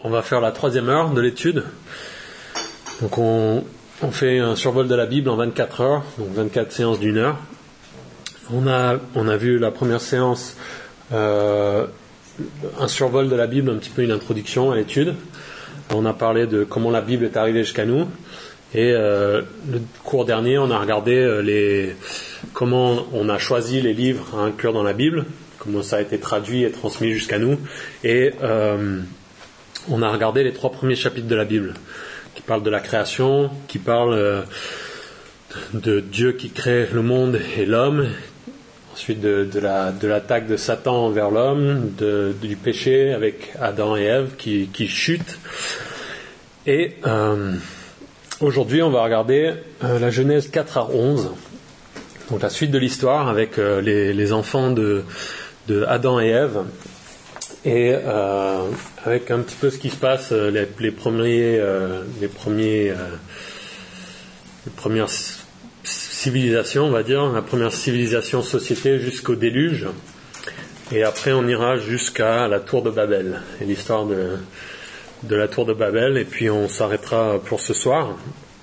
On va faire la 3e heure de l'étude. Donc on fait un survol de la Bible en 24 heures, donc 24 séances d'1 heure. On a vu la première séance, un survol de la Bible, un petit peu une introduction à l'étude. On a parlé de comment la Bible est arrivée jusqu'à nous. Et le cours dernier, on a regardé comment on a choisi les livres à inclure dans la Bible, comment ça a été traduit et transmis jusqu'à nous. Et on a regardé les 3 premiers chapitres de la Bible, qui parlent de la création, qui parlent de Dieu qui crée le monde et l'homme, ensuite de l'attaque de Satan envers l'homme, du péché avec Adam et Ève qui chutent. Et aujourd'hui, on va regarder la Genèse 4 à 11, donc la suite de l'histoire avec les enfants de Adam et Ève, et avec un petit peu ce qui se passe, les premières civilisations, on va dire, la première civilisation société jusqu'au déluge, et après on ira jusqu'à la tour de Babel, et l'histoire de la tour de Babel, et puis on s'arrêtera pour ce soir.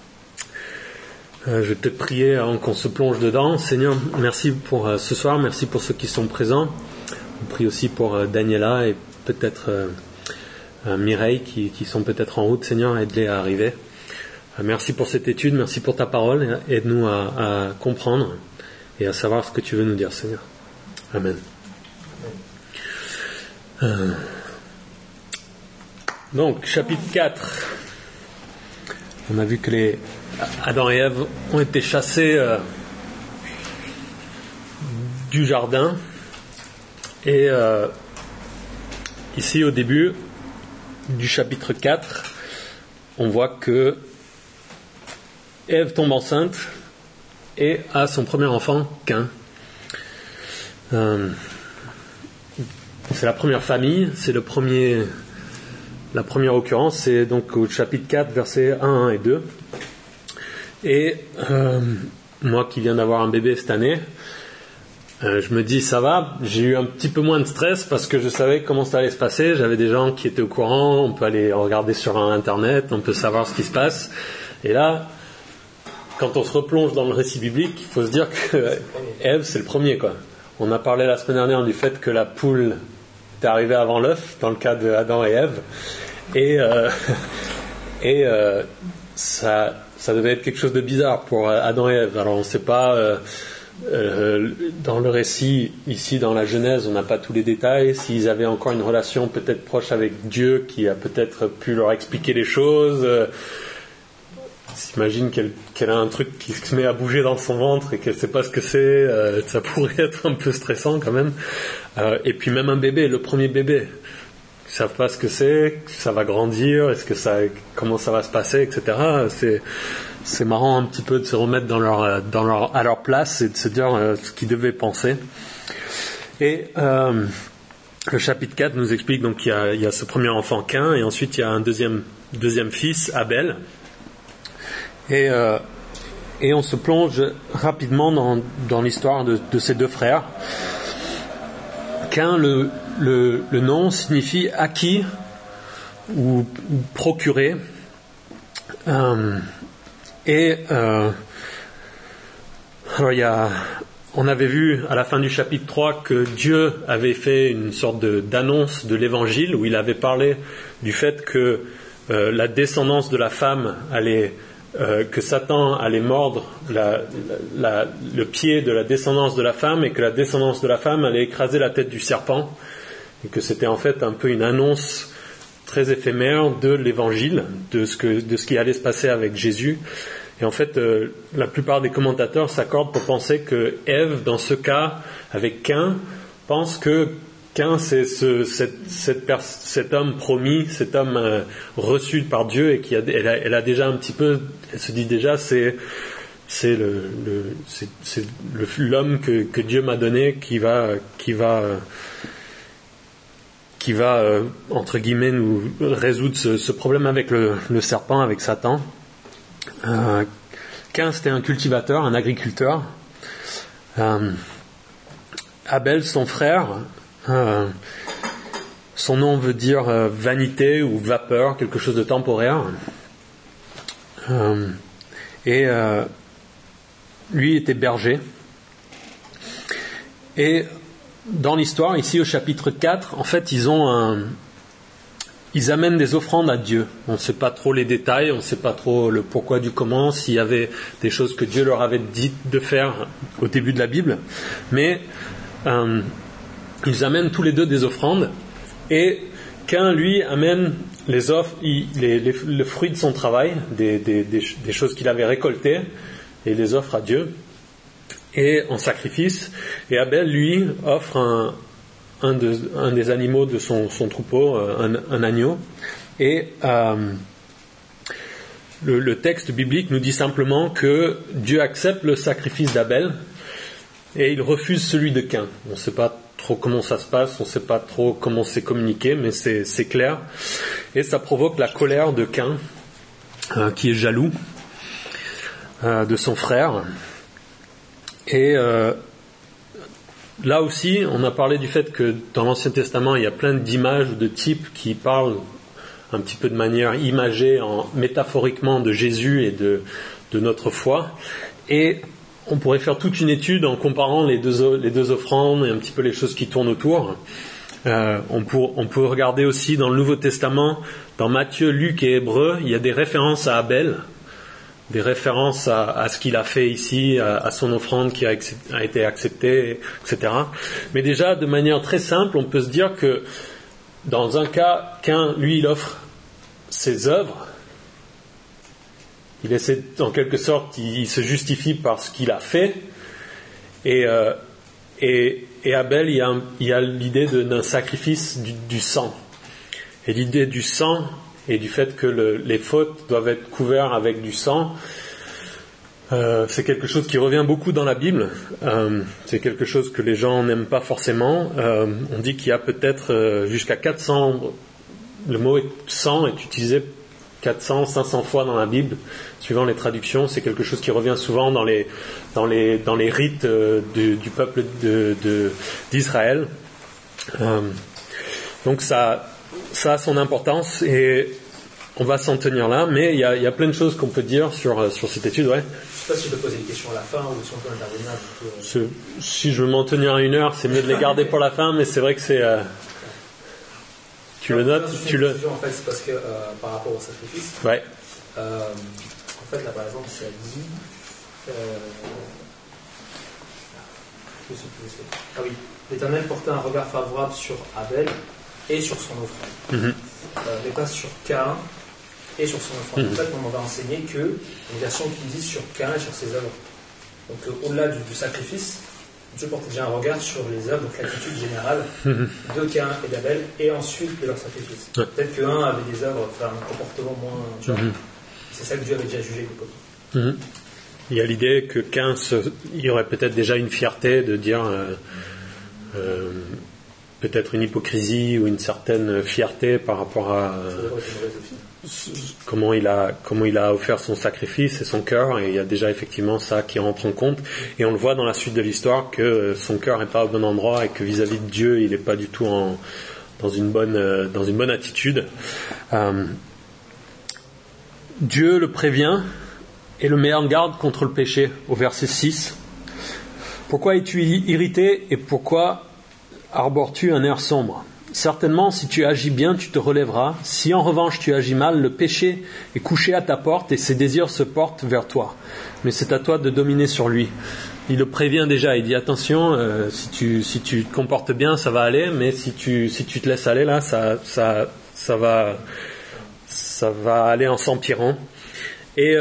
Je vais peut-être prier avant qu'on se plonge dedans. Seigneur, merci pour ce soir, merci pour ceux qui sont présents. On prie aussi pour Daniela et peut-être Mireille qui sont peut-être en route. Seigneur, aide-les à arriver. Merci pour cette étude, merci pour ta parole. Aide-nous à comprendre et à savoir ce que tu veux nous dire, Seigneur. Amen. Donc, chapitre 4. On a vu que Adam et Ève ont été chassés du jardin. Et ici, au début du chapitre 4, on voit que Ève tombe enceinte et a son premier enfant, Caïn. C'est la première famille, c'est la première occurrence, c'est donc au chapitre 4, versets 1 et 2. Et moi qui viens d'avoir un bébé cette année, je me dis ça va, j'ai eu un petit peu moins de stress parce que je savais comment ça allait se passer, j'avais des gens qui étaient au courant, on peut aller regarder sur internet, on peut savoir ce qui se passe. Et là, quand on se replonge dans le récit biblique, il faut se dire que Ève c'est le premier, quoi. On a parlé la semaine dernière du fait que la poule est arrivée avant l'œuf, dans le cas de Adam et Ève, et ça devait être quelque chose de bizarre pour Adam et Ève. Alors on ne sait pas, dans le récit, ici dans la Genèse, on n'a pas tous les détails, s'ils avaient encore une relation peut-être proche avec Dieu qui a peut-être pu leur expliquer les choses. S'imagine qu'elle a un truc qui se met à bouger dans son ventre et qu'elle ne sait pas ce que c'est, ça pourrait être un peu stressant quand même. Et puis même un bébé, le premier bébé, ils ne savent pas ce que c'est, ça va grandir, comment ça va se passer, etc. C'est marrant un petit peu de se remettre à leur place et de se dire ce qu'ils devaient penser. Et le chapitre 4 nous explique donc qu'il y a ce premier enfant Caïn, et ensuite il y a un deuxième fils, Abel. Et on se plonge rapidement dans l'histoire de ces deux frères. Caïn, le nom signifie acquis ou procuré. Alors on avait vu à la fin du chapitre 3 que Dieu avait fait une sorte d'annonce de l'évangile où il avait parlé du fait que la descendance de la femme que Satan allait mordre le pied de la descendance de la femme et que la descendance de la femme allait écraser la tête du serpent, et que c'était en fait un peu une annonce très éphémère de l'évangile, de ce qui allait se passer avec Jésus. Et en fait, la plupart des commentateurs s'accordent pour penser que Ève, dans ce cas, avec Caïn, pense que Caïn, c'est cet homme promis, cet homme reçu par Dieu, et elle a déjà un petit peu, elle se dit déjà, c'est l'homme que Dieu m'a donné qui va entre guillemets nous résoudre ce problème avec le serpent, avec Satan. Caïn, c'était un cultivateur, un agriculteur. Abel, son frère, Son nom veut dire vanité ou vapeur, quelque chose de temporaire. Lui était berger. Et dans l'histoire, ici au chapitre 4, en fait, ils amènent des offrandes à Dieu. On ne sait pas trop les détails, on ne sait pas trop le pourquoi du comment, s'il y avait des choses que Dieu leur avait dit de faire au début de la Bible. Mais ils amènent tous les deux des offrandes. Et Caïn, lui, amène les offres, le fruit de son travail, des choses qu'il avait récoltées, et les offre à Dieu, et en sacrifice. Et Abel, lui, offre un des animaux de son troupeau, un agneau. Et le texte biblique nous dit simplement que Dieu accepte le sacrifice d'Abel, et il refuse celui de Caïn. On ne sait pas trop comment ça se passe, on ne sait pas trop comment c'est communiqué, mais c'est clair. Et ça provoque la colère de Caïn, qui est jaloux de son frère. Et là aussi, on a parlé du fait que dans l'Ancien Testament, il y a plein d'images, de types qui parlent un petit peu de manière imagée, métaphoriquement de Jésus et de notre foi. Et on pourrait faire toute une étude en comparant les deux offrandes et un petit peu les choses qui tournent autour. On peut regarder aussi dans le Nouveau Testament, dans Matthieu, Luc et Hébreux, il y a des références à Abel, des références à ce qu'il a fait ici, à son offrande qui a été acceptée, etc. Mais déjà, de manière très simple, on peut se dire que dans un cas, Caïn, lui, il offre ses œuvres. Il essaie, en quelque sorte, il se justifie par ce qu'il a fait. Et Abel, il y a l'idée d'un sacrifice du sang. Et l'idée du sang et du fait que les fautes doivent être couvertes avec du sang, c'est quelque chose qui revient beaucoup dans la Bible. C'est quelque chose que les gens n'aiment pas forcément. On dit qu'il y a peut-être jusqu'à 400... Le mot sang est utilisé 400, 500 fois dans la Bible, suivant les traductions. C'est quelque chose qui revient souvent dans les rites du peuple d'Israël. Donc ça a son importance et on va s'en tenir là, mais il y a plein de choses qu'on peut dire sur cette étude. Ouais. Je ne sais pas si je peux poser une question à la fin ou si on peut intervenir. Si je veux m'en tenir à 1 heure, c'est mieux de les garder pour la fin, mais c'est vrai que c'est... Tu le notes, En fait, c'est parce que par rapport au sacrifice, ouais. En fait, là par exemple, ça dit. Ah oui, l'Éternel portait un regard favorable sur Abel et sur son offrande, mais pas sur Caïn et sur son offrande. En fait, on va enseigner que une version qui dit sur Caïn et sur ses œuvres. Donc, au-delà du sacrifice, Dieu portait déjà un regard sur les œuvres, donc l'attitude générale de Caïn et d'Abel, et ensuite de leur sacrifice. Peut-être qu'un avait des œuvres, un comportement moins... C'est ça que Dieu avait déjà jugé de l'époque. Il y a l'idée que Caïn, il y aurait peut-être déjà une fierté de dire... peut-être une hypocrisie ou une certaine fierté par rapport à comment il a offert son sacrifice et son cœur, et il y a déjà effectivement ça qui rentre en compte, et on le voit dans la suite de l'histoire que son cœur n'est pas au bon endroit et que vis-à-vis de Dieu il n'est pas du tout dans une bonne attitude. Dieu le prévient et le met en garde contre le péché au verset 6. Pourquoi es-tu irrité et pourquoi arbores-tu un air sombre ? Certainement, si tu agis bien, tu te relèveras. Si en revanche tu agis mal, le péché est couché à ta porte et ses désirs se portent vers toi. Mais c'est à toi de dominer sur lui. Il le prévient déjà, il dit attention, si tu te comportes bien, ça va aller, mais si tu te laisses aller là, ça va aller en s'empirant. Et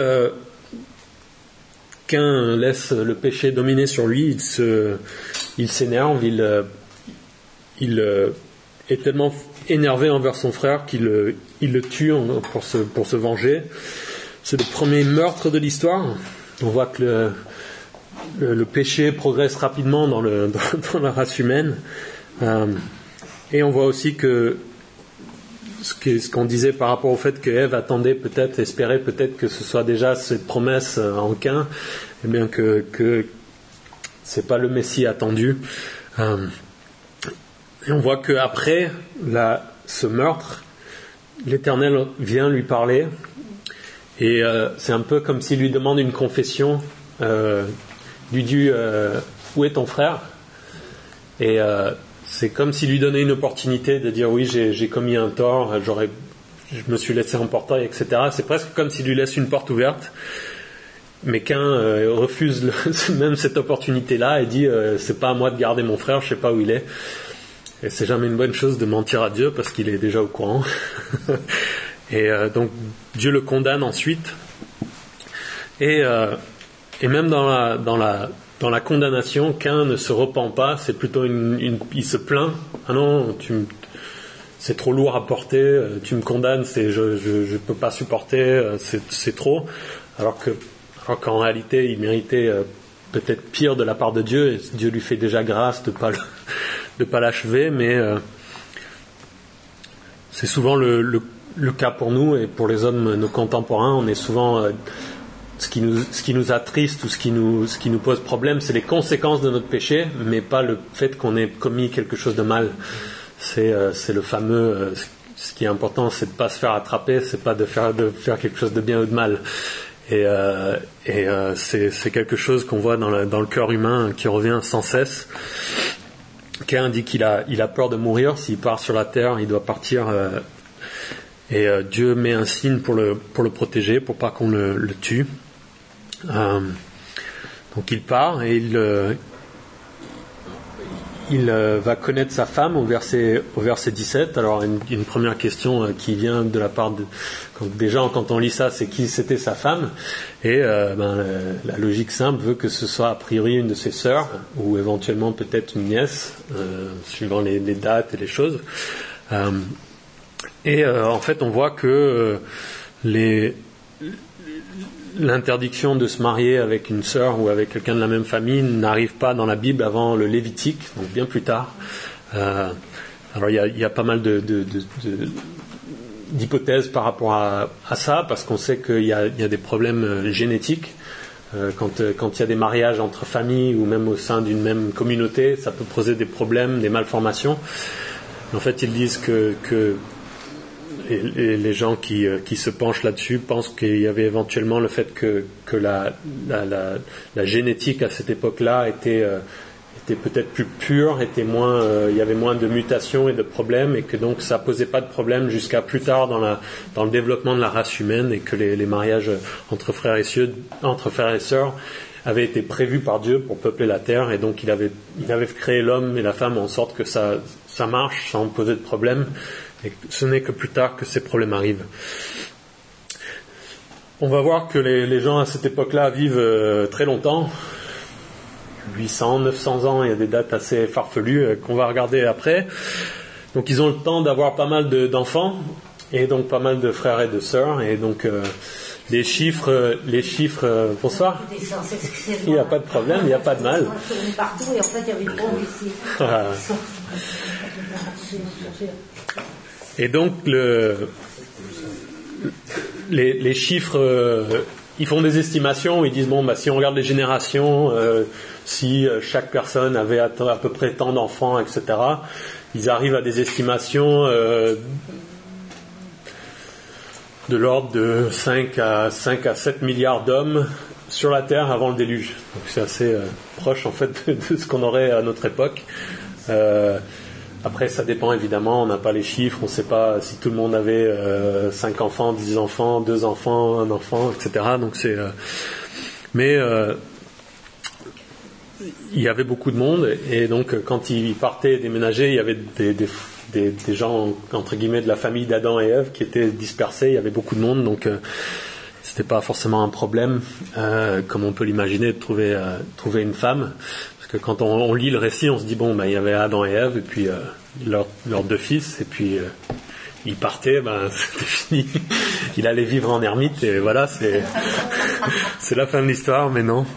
Caïn laisse le péché dominer sur lui, il s'énerve, il est tellement énervé envers son frère qu'il le tue pour se venger. C'est le premier meurtre de l'histoire. On voit que le péché progresse rapidement dans la race humaine. Et on voit aussi que ce qu'on disait par rapport au fait que Ève espérait peut-être que ce soit déjà cette promesse en Caïn, et bien que c'est pas le Messie attendu. Et on voit qu'après, ce meurtre, l'Éternel vient lui parler et c'est un peu comme s'il lui demande une confession, lui dit où est ton frère, et c'est comme s'il lui donnait une opportunité de dire oui, j'ai commis un tort, je me suis laissé emporter, etc. C'est presque comme s'il lui laisse une porte ouverte, mais Caïn refuse même cette opportunité-là et dit c'est pas à moi de garder mon frère, je sais pas où il est. Et c'est jamais une bonne chose de mentir à Dieu parce qu'il est déjà au courant. Et donc Dieu le condamne ensuite. Et même dans la condamnation, Caïn ne se repent pas. C'est plutôt il se plaint. Ah non, c'est trop lourd à porter. Tu me condamnes, je peux pas supporter. C'est trop. Alors qu'en réalité, il méritait peut-être pire de la part de Dieu. Et Dieu lui fait déjà grâce de pas l'achever, mais c'est souvent le cas pour nous et pour les hommes, nos contemporains. On est souvent ce qui nous attriste ou ce qui nous pose problème, c'est les conséquences de notre péché, mais pas le fait qu'on ait commis quelque chose de mal. C'est le fameux ce qui est important, c'est de pas se faire attraper, c'est pas de faire quelque chose de bien ou de mal. Et c'est quelque chose qu'on voit dans le cœur humain qui revient sans cesse. Caïn dit qu'il a peur de mourir. S'il part sur la terre, il doit partir. Et Dieu met un signe pour le protéger, pour pas qu'on le tue. Donc il part et il va connaître sa femme au verset 17. Alors une première question qui vient de la part de quand on lit ça, c'est qui c'était sa femme. Et la logique simple veut que ce soit a priori une de ses sœurs ou éventuellement peut-être une nièce, suivant les dates et les choses. En fait, on voit que l'interdiction de se marier avec une sœur ou avec quelqu'un de la même famille n'arrive pas dans la Bible avant le Lévitique, donc bien plus tard. Alors il y a pas mal d'hypothèses par rapport à ça, parce qu'on sait qu'il y a des problèmes génétiques. Quand il y a des mariages entre familles ou même au sein d'une même communauté, ça peut poser des problèmes, des malformations. En fait, ils disent que et les gens qui se penchent là-dessus pensent qu'il y avait éventuellement le fait que la génétique à cette époque-là était peut-être plus pure, il y avait moins de mutations et de problèmes, et que donc ça posait pas de problème jusqu'à plus tard dans le développement de la race humaine, et que les mariages entre frères et sœurs avaient été prévus par Dieu pour peupler la terre, et donc il avait créé l'homme et la femme en sorte que ça marche sans poser de problème. Et ce n'est que plus tard que ces problèmes arrivent. On va voir que les gens à cette époque-là vivent très longtemps, 800, 900 ans, il y a des dates assez farfelues qu'on va regarder après. Donc ils ont le temps d'avoir pas mal d'enfants, et donc pas mal de frères et de sœurs, et donc les chiffres, bonsoir. Il n'y a pas de problème, il n'y a pas de mal. Partout, et en fait, il y avait une bombe ici. Et donc les chiffres, ils font des estimations, ils disent si on regarde les générations, si chaque personne avait à peu près tant d'enfants, etc., ils arrivent à des estimations de l'ordre de 5 à 7 milliards d'hommes sur la Terre avant le déluge. Donc c'est assez proche en fait de ce qu'on aurait à notre époque. Après, ça dépend évidemment, on n'a pas les chiffres, on ne sait pas si tout le monde avait 5 enfants, 10 enfants, 2 enfants, 1 enfant, etc. Donc mais il y avait beaucoup de monde, et donc quand ils partaient déménager, il y avait des gens entre guillemets de la famille d'Adam et Ève qui étaient dispersés. Il y avait beaucoup de monde, donc c'était pas forcément un problème, comme on peut l'imaginer, de trouver une femme. Que quand on lit le récit, on se dit il y avait Adam et Ève, et puis leurs 2 fils, et puis il partait, c'était fini. Il allait vivre en ermite, et voilà, c'est la fin de l'histoire, mais non.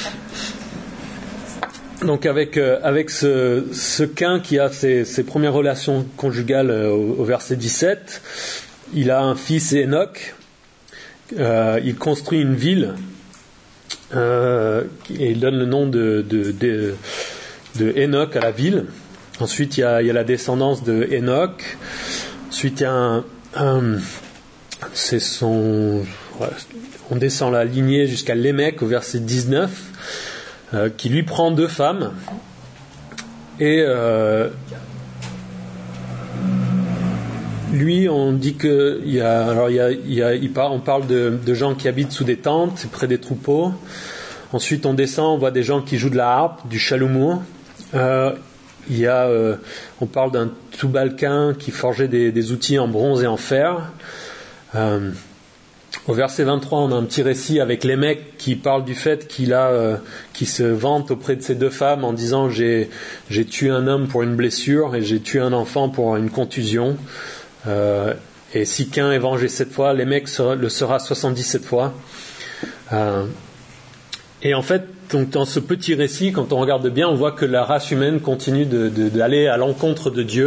Donc avec ce Caïn qui a ses premières relations conjugales au verset 17, il a un fils Enoch, il construit une ville. Et il donne le nom de Enoch à la ville. Ensuite, il y a la descendance de Enoch. Ensuite, il y a on descend la lignée jusqu'à Lémec au verset 19, qui lui prend 2 femmes. Et lui, on dit que on parle de gens qui habitent sous des tentes, près des troupeaux. Ensuite, on descend, on voit des gens qui jouent de la harpe, du chalumeau. On parle d'un Toubalcain qui forgeait des outils en bronze et en fer. Au verset 23, on a un petit récit avec Lémec qui parle du fait qu'il se vante auprès de ses 2 femmes en disant j'ai tué un homme pour une blessure et j'ai tué un enfant pour une contusion. Et si qu'un est vengé 7 fois, Lémec le sera 77 fois. Et en fait, donc dans ce petit récit, quand on regarde bien, on voit que la race humaine continue d'aller à l'encontre de Dieu.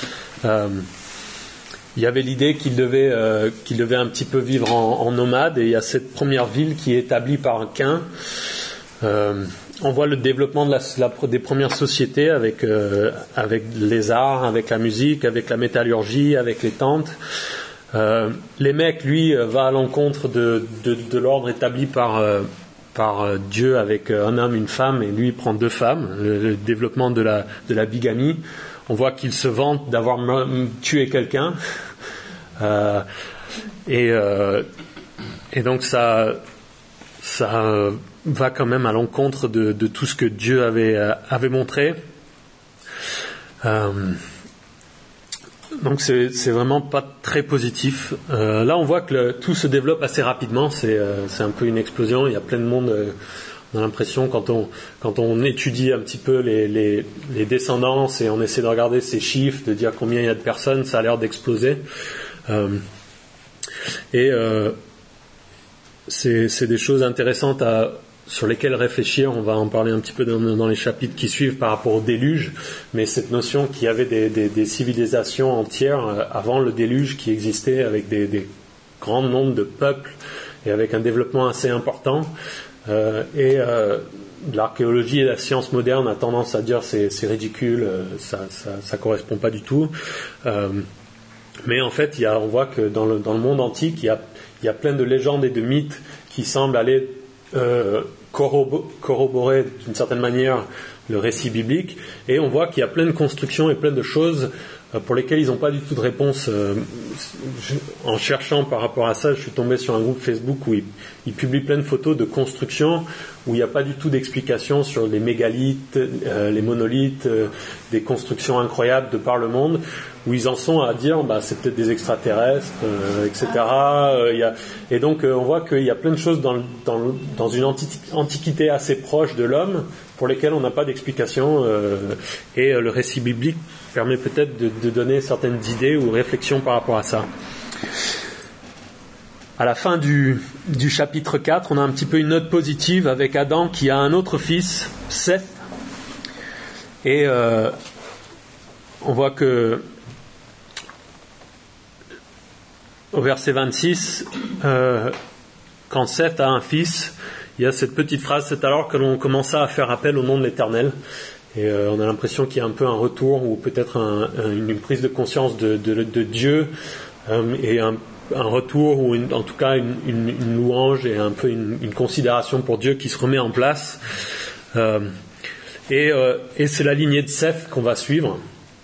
Il y avait l'idée qu'il devait un petit peu vivre en nomade, et il y a cette première ville qui est établie par Cain. On voit le développement des premières sociétés avec les arts, avec la musique, avec la métallurgie, avec les tentes. Lémec, lui, va à l'encontre de l'ordre établi par Dieu avec un homme, une femme, et lui prend 2 femmes. Le développement de la bigamie. On voit qu'il se vante d'avoir tué quelqu'un. Et donc ça va quand même à l'encontre de tout ce que Dieu avait montré. Donc c'est vraiment pas très positif. Là on voit que tout se développe assez rapidement. C'est un peu une explosion. Il y a plein de monde. On a l'impression quand on étudie un petit peu les descendances et on essaie de regarder ces chiffres, de dire combien il y a de personnes, ça a l'air d'exploser. C'est des choses intéressantes sur lesquelles réfléchir. On va en parler un petit peu dans les chapitres qui suivent par rapport au déluge, mais cette notion qu'il y avait des civilisations entières avant le déluge qui existaient avec des grands nombres de peuples et avec un développement assez important. L'archéologie et la science moderne a tendance à dire c'est ridicule, ça correspond pas du tout. Mais en fait, on voit que dans le monde antique, il y a plein de légendes et de mythes qui semblent aller corroborer d'une certaine manière le récit biblique, et on voit qu'il y a plein de constructions et plein de choses pour lesquelles ils n'ont pas du tout de réponse. En cherchant par rapport à ça, je suis tombé sur un groupe Facebook où ils publient plein de photos de constructions où il n'y a pas du tout d'explication sur les mégalithes, les monolithes, des constructions incroyables de par le monde, où ils en sont à dire c'est peut-être des extraterrestres, etc. Et donc on voit qu'il y a plein de choses dans une antiquité assez proche de l'homme pour lesquelles on n'a pas d'explication, et le récit biblique permet peut-être de donner certaines idées ou réflexions par rapport à ça. À la fin du chapitre 4, on a un petit peu une note positive avec Adam qui a un autre fils, Seth. Et on voit que au verset 26, quand Seth a un fils, il y a cette petite phrase, c'est alors que l'on commença à faire appel au nom de l'Éternel. Et on a l'impression qu'il y a un peu un retour, ou peut-être une prise de conscience de Dieu, et un retour, ou en tout cas une louange et un peu une considération pour Dieu qui se remet en place. Et c'est la lignée de Seth qu'on va suivre.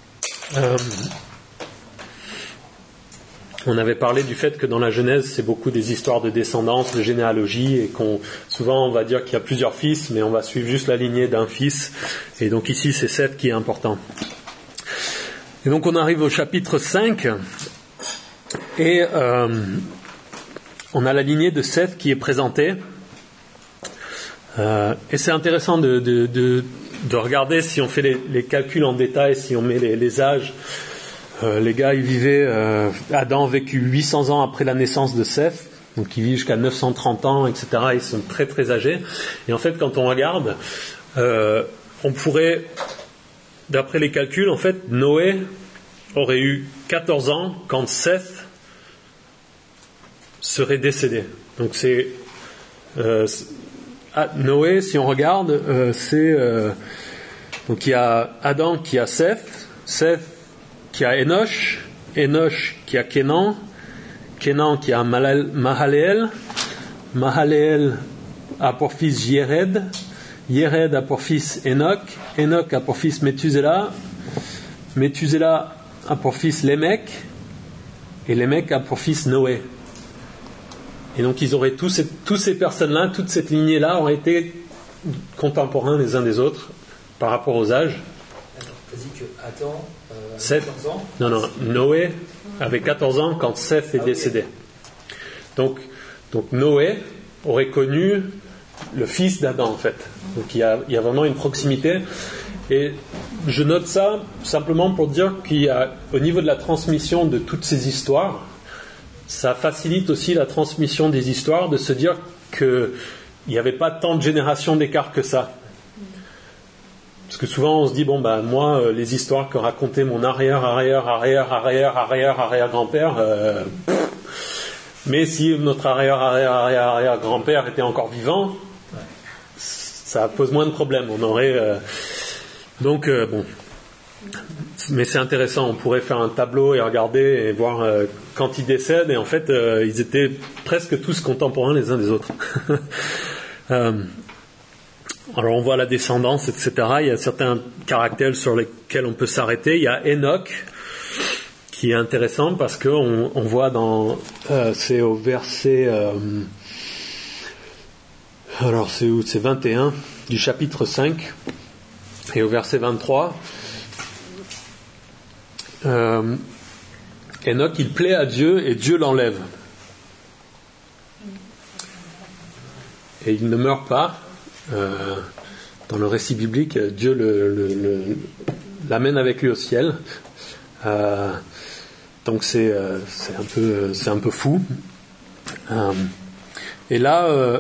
On avait parlé du fait que dans la Genèse, c'est beaucoup des histoires de descendance, de généalogie, et souvent on va dire qu'il y a plusieurs fils, mais on va suivre juste la lignée d'un fils. Et donc ici, c'est Seth qui est important. Et donc on arrive au chapitre 5, et on a la lignée de Seth qui est présentée. Et c'est intéressant de regarder, si on fait les calculs en détail, si on met les âges. Les gars, ils vivaient, Adam a vécu 800 ans après la naissance de Seth, donc ils vivent jusqu'à 930 ans, etc. Ils sont très très âgés. Et en fait, quand on regarde, on pourrait, d'après les calculs, en fait, Noé aurait eu 14 ans quand Seth serait décédé. Donc c'est Noé, si on regarde, donc il y a Adam qui a Seth qui a Enoch, Enoch qui a Kénan, Kénan qui a Mahaléel, Mahaléel a pour fils Yéred, Yéred a pour fils Enoch, Enoch a pour fils Méthusela, Méthusela a pour fils Lémec, et Lémec a pour fils Noé. Et donc ils auraient tous ces personnes-là, toute cette lignée-là auraient été contemporains les uns des autres par rapport aux âges. Tu as dit que Adam, 7 14 ans. Non, Noé avait 14 ans quand Seth est décédé. Donc Noé aurait connu le fils d'Adam en fait. Donc il y a vraiment une proximité. Et je note ça simplement pour dire qu'il y a, au niveau de la transmission de toutes ces histoires, ça facilite aussi la transmission des histoires, de se dire qu'il n'y avait pas tant de générations d'écart que ça. Parce que souvent on se dit, moi, les histoires que racontait mon arrière-grand-père, mais si notre arrière-grand-père était encore vivant, ça pose moins de problèmes. On aurait... Mais c'est intéressant, on pourrait faire un tableau et regarder et voir quand ils décèdent, et en fait ils étaient presque tous contemporains les uns des autres. Alors on voit la descendance, etc. Il y a certains caractères sur lesquels on peut s'arrêter. Il y a Enoch qui est intéressant parce qu'on voit c'est au verset alors c'est où? C'est 21 du chapitre 5 et au verset 23 Enoch il plaît à Dieu et Dieu l'enlève et il ne meurt pas. Dans le récit biblique, Dieu l'amène avec lui au ciel. Donc c'est un peu fou. Et là,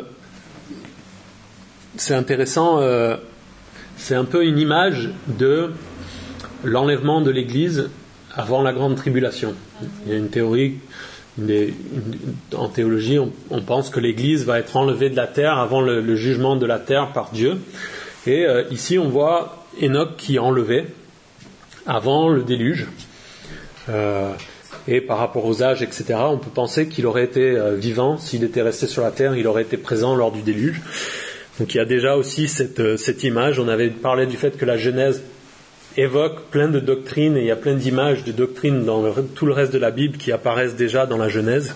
c'est intéressant. C'est un peu une image de l'enlèvement de l'Église avant la grande tribulation. Il y a une théorie. En théologie, on pense que l'Église va être enlevée de la terre avant le jugement de la terre par Dieu. Et ici, on voit Enoch qui est enlevé avant le déluge. Et par rapport aux âges, etc., on peut penser qu'il aurait été vivant. S'il était resté sur la terre, il aurait été présent lors du déluge. Donc il y a déjà aussi cette image. On avait parlé du fait que la Genèse évoque plein de doctrines, et il y a plein d'images de doctrines dans tout le reste de la Bible qui apparaissent déjà dans la Genèse.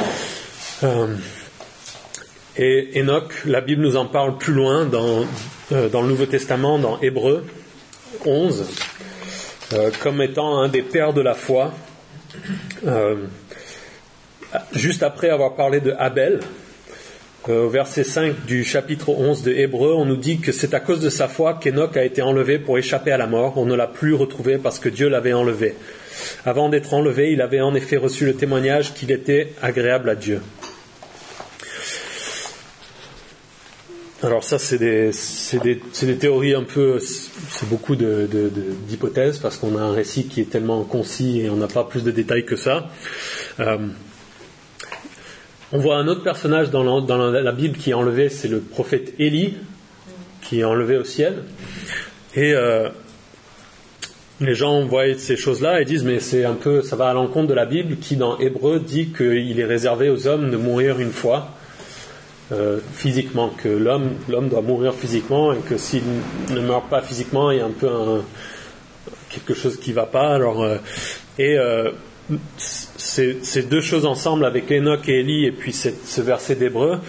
Et Enoch, la Bible nous en parle plus loin dans le Nouveau Testament, dans Hébreux 11, comme étant un des pères de la foi. Juste après avoir parlé de Abel, au verset 5 du chapitre 11 de Hébreux, on nous dit que c'est à cause de sa foi qu'Enoch a été enlevé pour échapper à la mort. On ne l'a plus retrouvé parce que Dieu l'avait enlevé. Avant d'être enlevé, il avait en effet reçu le témoignage qu'il était agréable à Dieu. Alors ça, c'est des théories un peu... C'est beaucoup d'hypothèses parce qu'on a un récit qui est tellement concis et on n'a pas plus de détails que ça. On voit un autre personnage dans la Bible qui est enlevé, c'est le prophète Élie, qui est enlevé au ciel. Et les gens voient ces choses-là et disent, mais ça va à l'encontre de la Bible qui, dans Hébreux, dit qu'il est réservé aux hommes de mourir une fois, physiquement, que l'homme doit mourir physiquement et que s'il ne meurt pas physiquement, il y a un peu quelque chose qui ne va pas. Alors, ces deux choses ensemble avec Enoch et Élie et puis ce verset d'Hébreux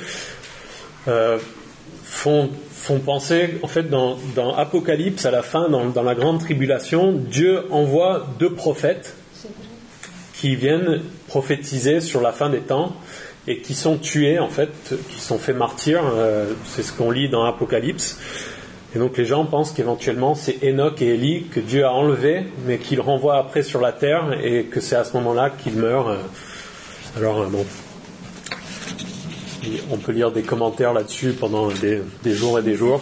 font penser, en fait, dans Apocalypse, à la fin, dans la grande tribulation, Dieu envoie 2 prophètes qui viennent prophétiser sur la fin des temps et qui sont tués, en fait, qui sont faits martyrs. C'est ce qu'on lit dans Apocalypse. Et donc les gens pensent qu'éventuellement c'est Enoch et Élie que Dieu a enlevés, mais qu'il renvoie après sur la terre, et que c'est à ce moment-là qu'ils meurent. Alors on peut lire des commentaires là-dessus pendant des jours et des jours.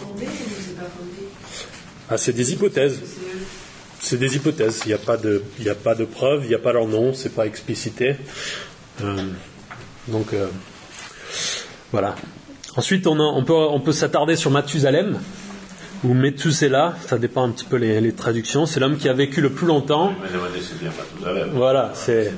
C'est des hypothèses. C'est des hypothèses. Il n'y a pas de preuves, il n'y a pas leur nom, c'est pas explicité. Donc voilà. Ensuite on peut s'attarder sur Mathusalem. ou Methuselah, ça dépend un petit peu les traductions. C'est l'homme qui a vécu le plus longtemps. Mais c'est bien Mathusalem. Voilà, c'est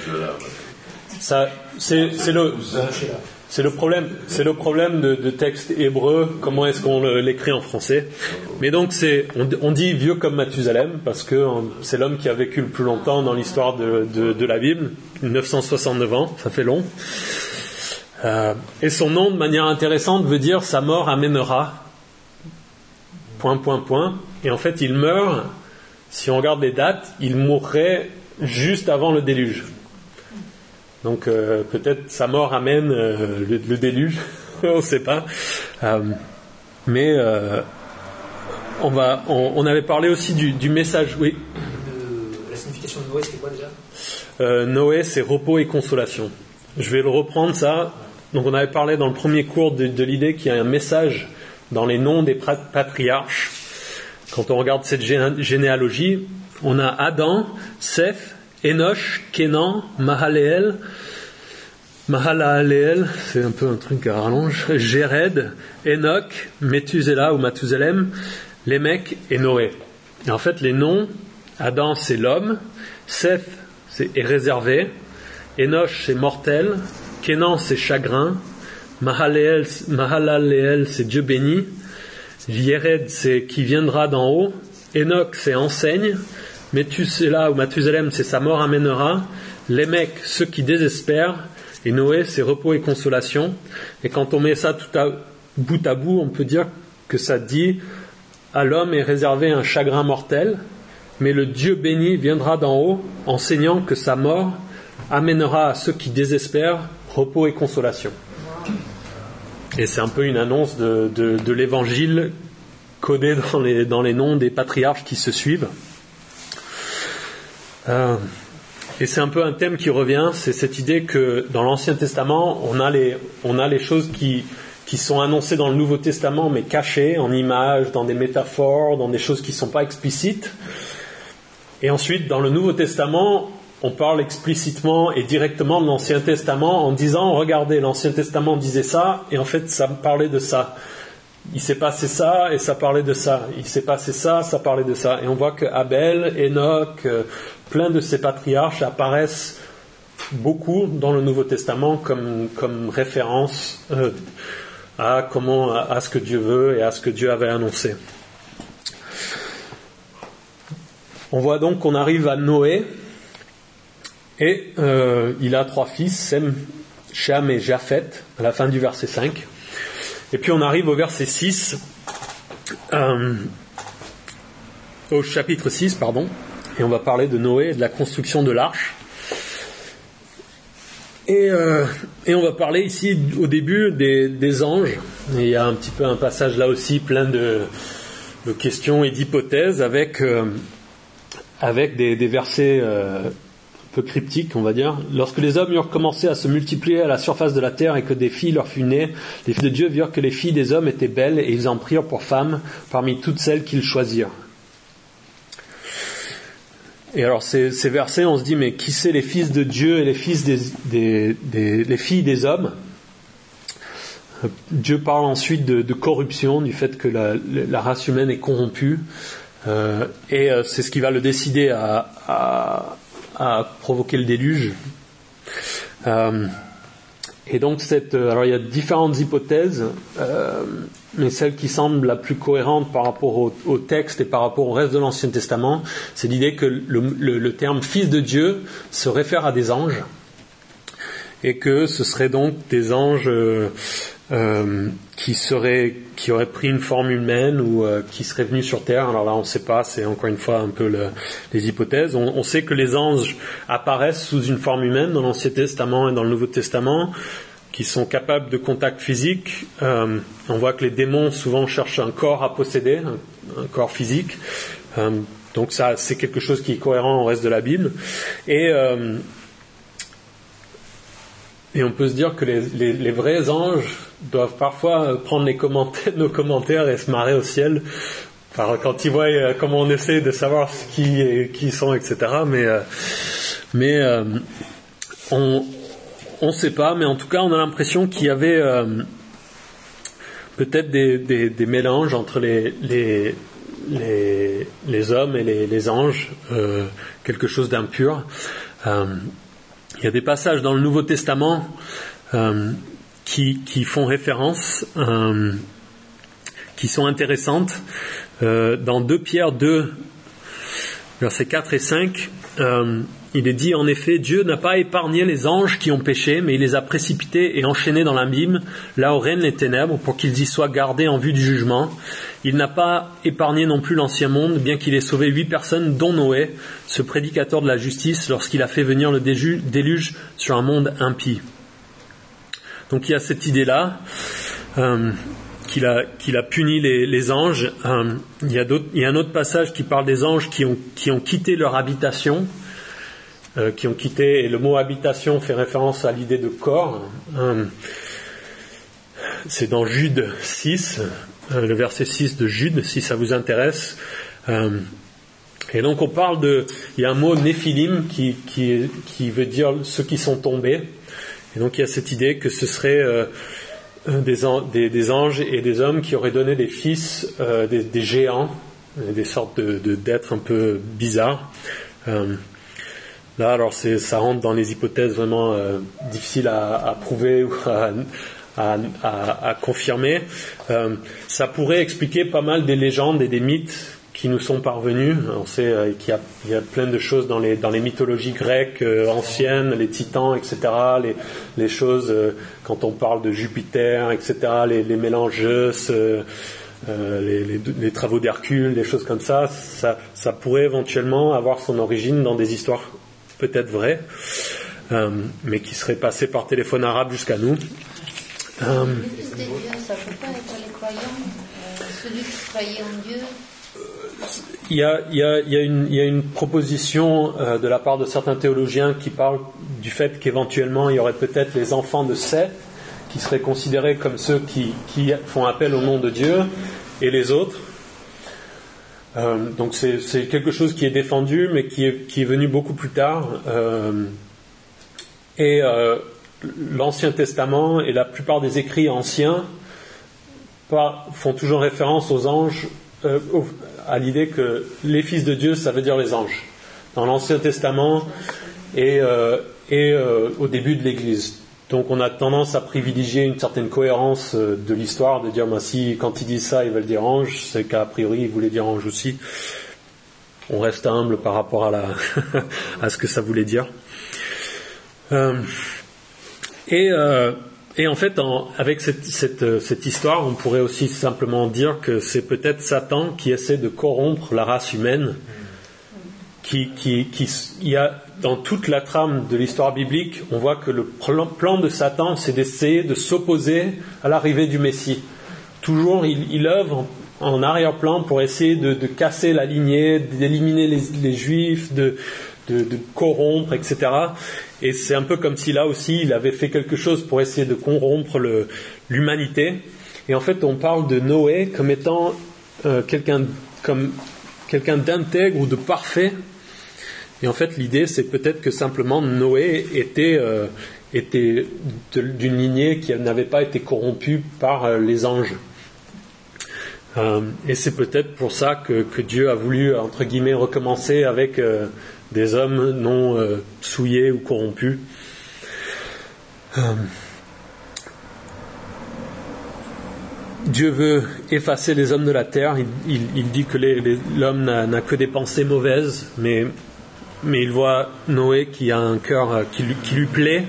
le problème de texte hébreu. Comment est-ce qu'on l'écrit en français? Mais donc on dit vieux comme Mathusalem parce que c'est l'homme qui a vécu le plus longtemps dans l'histoire de la Bible, 969 ans, ça fait long. Et son nom, de manière intéressante, veut dire sa mort amènera. ... Et en fait, il meurt. Si on regarde les dates, il mourrait juste avant le déluge. Donc peut-être sa mort amène le déluge, on ne sait pas. Mais on avait parlé aussi du message, oui. La signification de Noé, c'était quoi déjà? Noé, c'est repos et consolation. Je vais le reprendre ça. Donc on avait parlé dans le premier cours de l'idée qu'il y a un message dans les noms des patriarches. Quand on regarde cette généalogie, on a Adam, Seth, Enoch, Kénan, Mahalaleel, c'est un peu un truc à rallonge, Jéred, Enoch, Methuselah ou Mathusalem, Lémec et Noé. Et en fait, les noms, Adam c'est l'homme, Seth est réservé, Enoch c'est mortel, Kénan c'est chagrin, Mahalaleel c'est Dieu béni, Jéred c'est qui viendra d'en haut, Enoch c'est enseigne, Methuselah ou Mathusalem c'est sa mort amènera, Lémec ceux qui désespèrent, et Noé c'est repos et consolation. Et quand on met ça tout à bout, on peut dire que ça dit à l'homme est réservé un chagrin mortel, mais le Dieu béni viendra d'en haut, enseignant que sa mort amènera à ceux qui désespèrent repos et consolation. Et c'est un peu une annonce de l'évangile codé dans les noms des patriarches qui se suivent. Et c'est un peu un thème qui revient, c'est cette idée que dans l'Ancien Testament, on a les choses qui sont annoncées dans le Nouveau Testament, mais cachées, en images, dans des métaphores, dans des choses qui ne sont pas explicites. Et ensuite, dans le Nouveau Testament, on parle explicitement et directement de l'Ancien Testament en disant, regardez, l'Ancien Testament disait ça, et en fait, ça parlait de ça. Il s'est passé ça, et ça parlait de ça. Il s'est passé ça, ça parlait de ça. Et on voit que Abel, Enoch, plein de ces patriarches apparaissent beaucoup dans le Nouveau Testament comme référence à ce que Dieu veut et à ce que Dieu avait annoncé. On voit donc qu'on arrive à Noé, et il a 3 fils, Sem, Cham et Japheth, à la fin du verset 5. Et puis on arrive au verset 6, au chapitre 6, et on va parler de Noé et de la construction de l'arche. Et on va parler ici au début des anges. Et il y a un petit peu un passage là aussi plein de questions et d'hypothèses avec des versets peu cryptique, on va dire. Lorsque les hommes eurent commencé à se multiplier à la surface de la terre et que des filles leur furent nées, les filles de Dieu virent que les filles des hommes étaient belles et ils en prirent pour femmes parmi toutes celles qu'ils choisirent. Et alors ces versets, on se dit, mais qui c'est les fils de Dieu et les fils les filles des hommes? Dieu parle ensuite de corruption, du fait que la race humaine est corrompue, et c'est ce qui va le décider à provoquer le déluge. Et donc alors il y a différentes hypothèses, mais celle qui semble la plus cohérente par rapport au texte et par rapport au reste de l'Ancien Testament, c'est l'idée que le terme fils de Dieu se réfère à des anges, et que ce seraient donc des anges qui auraient pris une forme humaine ou qui seraient venus sur terre. Alors là on ne sait pas, c'est encore une fois un peu les hypothèses. On sait que les anges apparaissent sous une forme humaine dans l'Ancien Testament et dans le Nouveau Testament, qui sont capables de contact physique. On voit que les démons souvent cherchent un corps à posséder, un corps physique. Donc ça, c'est quelque chose qui est cohérent au reste de la Bible. Et on peut se dire que les vrais anges doivent parfois prendre nos commentaires et se marrer au ciel. Enfin, quand ils voient comment on essaie de savoir qui ils sont, etc. Mais on ne sait pas. Mais en tout cas, on a l'impression qu'il y avait peut-être des mélanges entre les hommes et les anges, quelque chose d'impur. Il y a des passages dans le Nouveau Testament qui font référence, qui sont intéressantes. Dans 2 Pierre 2, versets 4 et 5, il est dit en effet, Dieu n'a pas épargné les anges qui ont péché, mais il les a précipités et enchaînés dans l'abîme, là où règnent les ténèbres, pour qu'ils y soient gardés en vue du jugement. Il n'a pas épargné non plus l'ancien monde, bien qu'il ait sauvé 8 personnes, dont Noé, ce prédicateur de la justice, lorsqu'il a fait venir le déluge sur un monde impie. Donc il y a cette idée-là, qu'il a puni les anges. Il y a un autre passage qui parle des anges qui ont quitté leur habitation, et le mot habitation fait référence à l'idée de corps. C'est dans Jude 6, le verset 6 de Jude, si ça vous intéresse. Et donc on parle il y a un mot Néphilim qui veut dire ceux qui sont tombés. Et donc il y a cette idée que ce serait des anges et des hommes qui auraient donné des fils, des géants, des sortes d'êtres un peu bizarres. Là, alors ça rentre dans les hypothèses vraiment difficiles à prouver ou à confirmer. Ça pourrait expliquer pas mal des légendes et des mythes qui nous sont parvenus. On sait qu'il y a plein de choses dans les mythologies grecques anciennes, les titans, etc., les choses, quand on parle de Jupiter, etc., les mélanges, les travaux d'Hercule, des choses comme ça pourrait éventuellement avoir son origine dans des histoires peut-être vraies, mais qui seraient passées par téléphone arabe jusqu'à nous. Le Fils de Dieu, ça ne peut pas être les croyants, celui qui croyait en Dieu. Il y a une proposition de la part de certains théologiens qui parlent du fait qu'éventuellement il y aurait peut-être les enfants de Seth qui seraient considérés comme ceux qui font appel au nom de Dieu, et les autres. Donc c'est quelque chose qui est défendu, mais qui est venu beaucoup plus tard. L'Ancien Testament et la plupart des écrits anciens font toujours référence aux anges, à l'idée que les fils de Dieu, ça veut dire les anges, dans l'Ancien Testament et au début de l'Église. Donc on a tendance à privilégier une certaine cohérence de l'histoire, de dire si quand ils disent ça ils veulent dire ange, c'est qu'a priori ils voulaient dire ange aussi. On reste humble par rapport à ce que ça voulait dire. Et en fait, avec cette histoire, on pourrait aussi simplement dire que c'est peut-être Satan qui essaie de corrompre la race humaine. Il y a dans toute la trame de l'histoire biblique, on voit que le plan de Satan, c'est d'essayer de s'opposer à l'arrivée du Messie. Toujours, il œuvre en arrière-plan pour essayer de casser la lignée, d'éliminer les Juifs, de corrompre, etc. Et c'est un peu comme si là aussi il avait fait quelque chose pour essayer de corrompre l'humanité. Et en fait, on parle de Noé comme étant quelqu'un d'intègre ou de parfait. Et en fait, l'idée, c'est peut-être que simplement Noé était d'une lignée qui n'avait pas été corrompue par les anges. Et c'est peut-être pour ça que Dieu a voulu, entre guillemets, recommencer avec des hommes non souillés ou corrompus. Dieu veut effacer les hommes de la terre. Il dit que l'homme n'a que des pensées mauvaises, mais il voit Noé qui a un cœur qui lui plaît.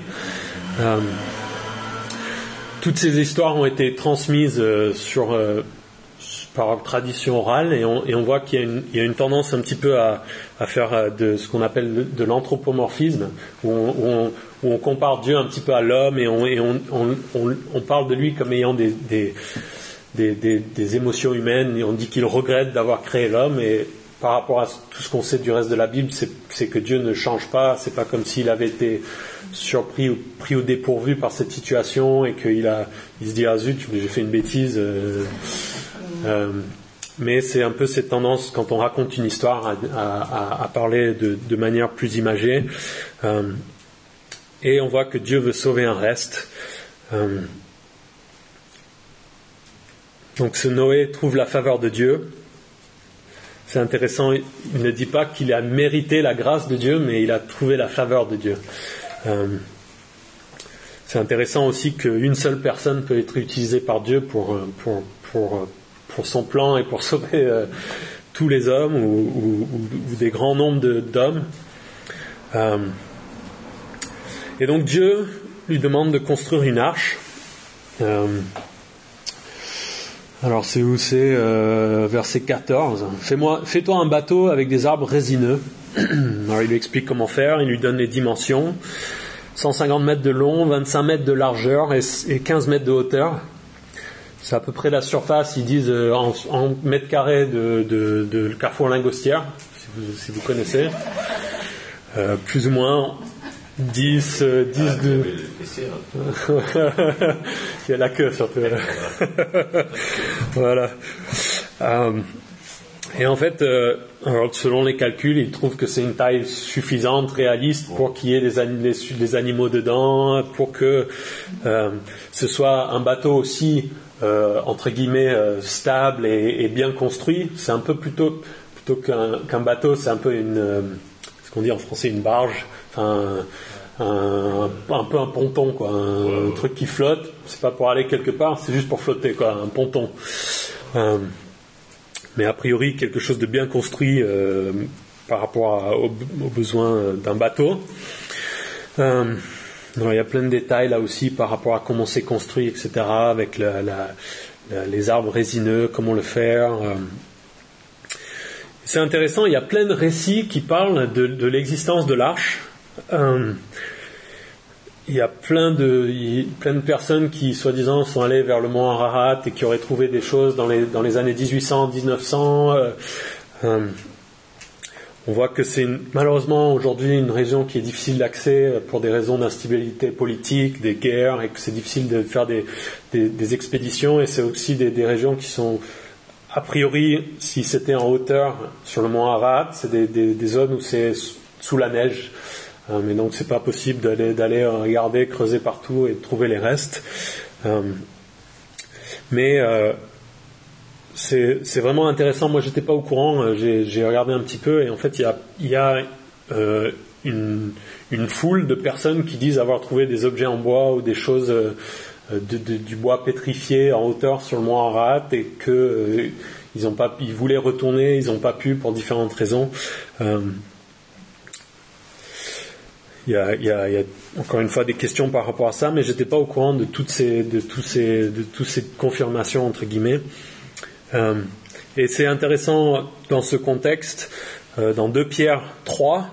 Toutes ces histoires ont été transmises par tradition orale, et on voit qu'il y a une tendance un petit peu à faire de ce qu'on appelle de l'anthropomorphisme, où on compare Dieu un petit peu à l'homme, et on parle de lui comme ayant des émotions humaines, et on dit qu'il regrette d'avoir créé l'homme. Et par rapport à tout ce qu'on sait du reste de la Bible, c'est que Dieu ne change pas. C'est pas comme s'il avait été surpris ou pris au dépourvu par cette situation et qu'il se dit zut, j'ai fait une bêtise. Mais c'est un peu cette tendance quand on raconte une histoire à parler de manière plus imagée. Et on voit que Dieu veut sauver un reste. Donc ce Noé trouve la faveur de Dieu. C'est intéressant, il ne dit pas qu'il a mérité la grâce de Dieu, mais il a trouvé la faveur de Dieu. C'est intéressant aussi qu'une seule personne peut être utilisée par Dieu pour son plan et pour sauver tous les hommes ou des grands nombres d'hommes. Et donc Dieu lui demande de construire une arche. Alors c'est où c'est verset 14. Fais-toi un bateau avec des arbres résineux. Alors il lui explique comment faire, il lui donne les dimensions. 150 mètres de long, 25 mètres de largeur et 15 mètres de hauteur. C'est à peu près la surface, ils disent, en mètres carrés de le carrefour Lingostière, si vous connaissez. Plus ou moins 10 de... Il y a la queue surtout. Voilà. Et en fait, alors, selon les calculs, ils trouvent que c'est une taille suffisante, réaliste, pour qu'il y ait des animaux dedans, pour que ce soit un bateau aussi, entre guillemets, stable et bien construit. C'est un peu plutôt qu'un bateau, c'est un peu ce qu'on dit en français, une barge, enfin, un peu un ponton, quoi, un truc qui flotte. C'est pas pour aller quelque part, c'est juste pour flotter, quoi, un ponton. Mais a priori quelque chose de bien construit par rapport aux besoins d'un bateau. Alors, il y a plein de détails là aussi par rapport à comment c'est construit, etc., avec les arbres résineux, comment le faire. C'est intéressant, il y a plein de récits qui parlent de l'existence de l'arche. Il y a plein de personnes qui, soi-disant, sont allées vers le mont Ararat et qui auraient trouvé des choses dans les années 1800, 1900. On voit que c'est malheureusement aujourd'hui une région qui est difficile d'accès pour des raisons d'instabilité politique, des guerres, et que c'est difficile de faire des expéditions. Et c'est aussi des régions qui sont, a priori, si c'était en hauteur sur le mont Ararat, c'est des zones où c'est sous la neige. Mais donc c'est pas possible d'aller regarder, creuser partout et de trouver les restes. Mais c'est vraiment intéressant. Moi j'étais pas au courant, j'ai regardé un petit peu et en fait il y a une foule de personnes qui disent avoir trouvé des objets en bois ou des choses du bois pétrifié en hauteur sur le mont Ararat et que ils voulaient retourner, ils n'ont pas pu pour différentes raisons. Il y a encore une fois des questions par rapport à ça, mais j'étais pas au courant de toutes ces confirmations entre guillemets. Et c'est intéressant dans ce contexte, dans 2 Pierre 3,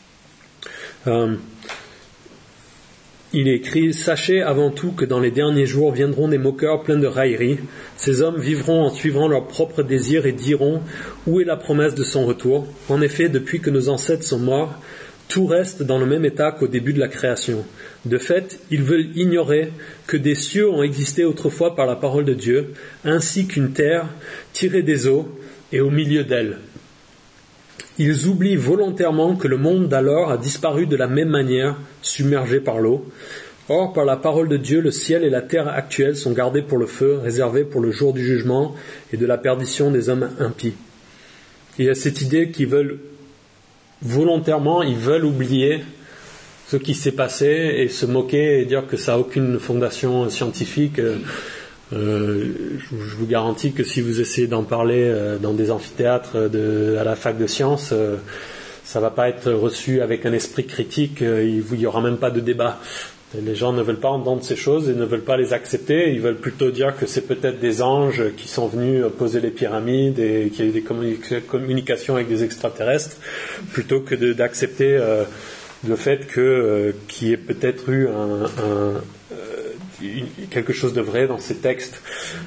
il est écrit: Sachez avant tout que dans les derniers jours viendront des moqueurs pleins de railleries. Ces hommes vivront en suivant leurs propres désirs et diront: Où est la promesse de son retour? En effet, depuis que nos ancêtres sont morts, tout reste dans le même état qu'au début de la création. De fait, ils veulent ignorer que des cieux ont existé autrefois par la parole de Dieu, ainsi qu'une terre tirée des eaux et au milieu d'elle. Ils oublient volontairement que le monde d'alors a disparu de la même manière, submergé par l'eau. Or, par la parole de Dieu, le ciel et la terre actuelle sont gardés pour le feu, réservés pour le jour du jugement et de la perdition des hommes impies. Il y a cette idée qu'ils veulent volontairement, ils veulent oublier ce qui s'est passé et se moquer et dire que ça n'a aucune fondation scientifique. Je vous garantis que si vous essayez d'en parler dans des amphithéâtres à la fac de sciences, ça va pas être reçu avec un esprit critique, il y aura même pas de débat. Les gens ne veulent pas entendre ces choses et ne veulent pas les accepter. Ils veulent plutôt dire que c'est peut-être des anges qui sont venus poser les pyramides et qu'il y a eu des communications avec des extraterrestres, plutôt que d'accepter le fait qu'il y ait peut-être eu quelque chose de vrai dans ces textes.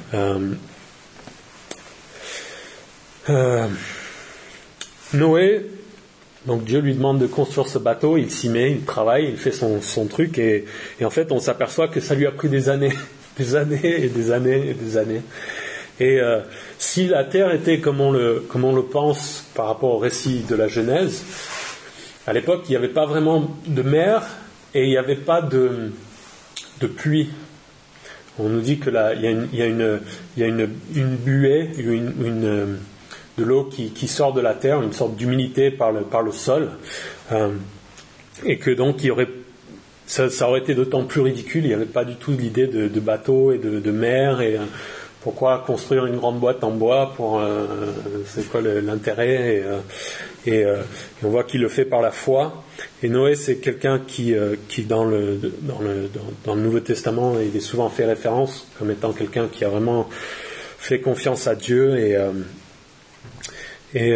Noé, donc Dieu lui demande de construire ce bateau, il s'y met, il travaille, il fait son truc et en fait on s'aperçoit que ça lui a pris des années, des années et des années et des années. Et si la terre était comme on le pense par rapport au récit de la Genèse, à l'époque il n'y avait pas vraiment de mer et il n'y avait pas de pluie. On nous dit que là, il y a une buée, de l'eau qui sort de la terre, une sorte d'humidité par le sol, et que donc ça aurait été d'autant plus ridicule. Il n'y avait pas du tout l'idée de bateau et de mer, et pourquoi construire une grande boîte en bois c'est quoi l'intérêt, et on voit qu'il le fait par la foi. Et Noé, c'est quelqu'un qui dans le Nouveau Testament, il est souvent fait référence comme étant quelqu'un qui a vraiment fait confiance à Dieu, et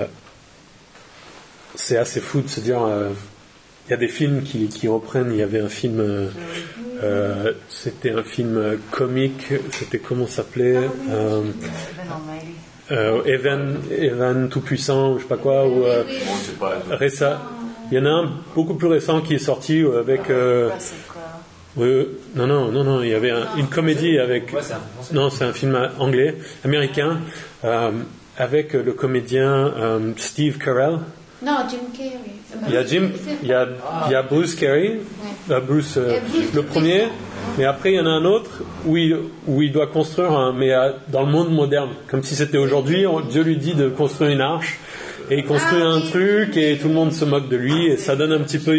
c'est assez fou de se dire, il y a des films qui reprennent. Il y avait un film, c'était un film comique, c'était comment ça s'appelait, Evan Tout-Puissant, je sais pas quoi, ou récent. Il y en a un beaucoup plus récent qui est sorti avec. Non, il y avait une comédie avec. Non, c'est un film anglais, américain, avec le comédien Steve Carell. Non, Jim Carrey. Il y a Bruce Carey, Bruce, le premier, mais après il y en a un autre où il doit construire mais dans le monde moderne, comme si c'était aujourd'hui. Dieu lui dit de construire une arche, et il construit un truc, et tout le monde se moque de lui, et ça donne un petit peu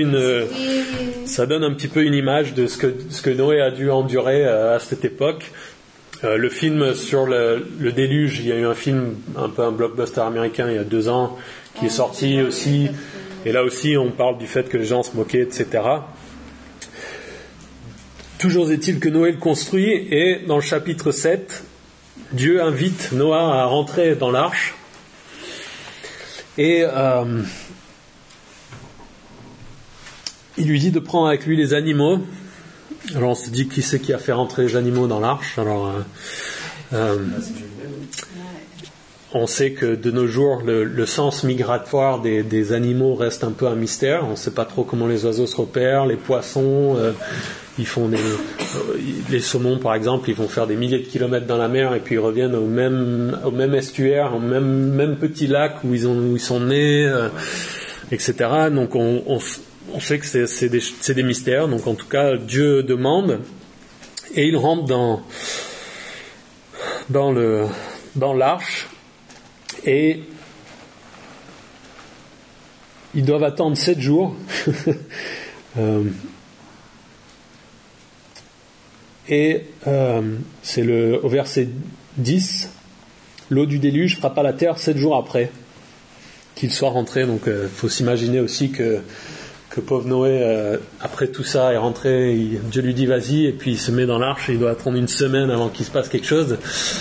une image de ce que Noé a dû endurer à cette époque. Le film sur le déluge, il y a eu un film, un peu un blockbuster américain il y a 2 ans, qui est sorti aussi, et là aussi on parle du fait que les gens se moquaient, etc. Toujours est-il que Noé le construit, et dans le chapitre 7, Dieu invite Noé à rentrer dans l'arche, et il lui dit de prendre avec lui les animaux. Alors on se dit qui c'est qui a fait rentrer les animaux dans l'arche. Alors on sait que de nos jours le sens migratoire des animaux reste un peu un mystère. On ne sait pas trop comment les oiseaux se repèrent, les poissons, ils font les saumons par exemple, ils vont faire des milliers de kilomètres dans la mer et puis ils reviennent au même estuaire, au même petit lac où ils sont nés, etc. Donc on sait que c'est des mystères. Donc en tout cas Dieu demande, et il rentre dans l'arche, et ils doivent attendre 7 jours. Et c'est au verset 10, l'eau du déluge frappa la terre 7 jours après qu'il soit rentré. Donc il faut s'imaginer aussi que pauvre Noé, après tout ça, est rentré, Dieu lui dit vas-y, et puis il se met dans l'arche, et il doit attendre 1 semaine avant qu'il se passe quelque chose.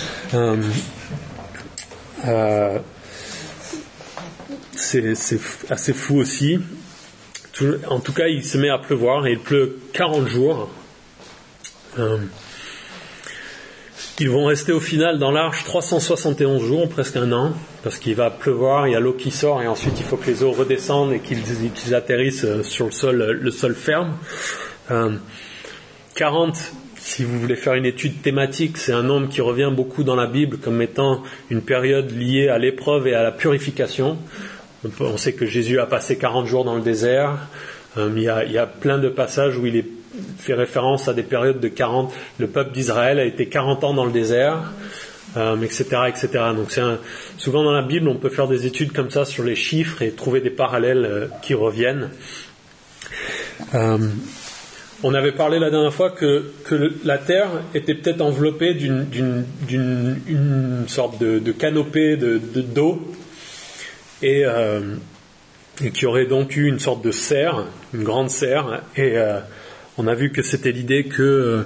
C'est assez fou aussi. En tout cas, il se met à pleuvoir, et il pleut 40 jours. Ils vont rester au final dans l'arche 371 jours, presque 1 an, parce qu'il va pleuvoir, il y a l'eau qui sort, et ensuite il faut que les eaux redescendent et qu'ils atterrissent sur le sol ferme. 40, si vous voulez faire une étude thématique, c'est un nombre qui revient beaucoup dans la Bible comme étant une période liée à l'épreuve et à la purification. On sait que Jésus a passé 40 jours dans le désert. Il y a plein de passages où il fait référence à des périodes de 40. Le peuple d'Israël a été 40 ans dans le désert, etc., etc. Donc souvent dans la Bible, on peut faire des études comme ça sur les chiffres et trouver des parallèles qui reviennent. On avait parlé la dernière fois que la terre était peut-être enveloppée d'une sorte de canopée d'eau, et qui aurait donc eu une sorte de serre, une grande serre, et on a vu que c'était l'idée que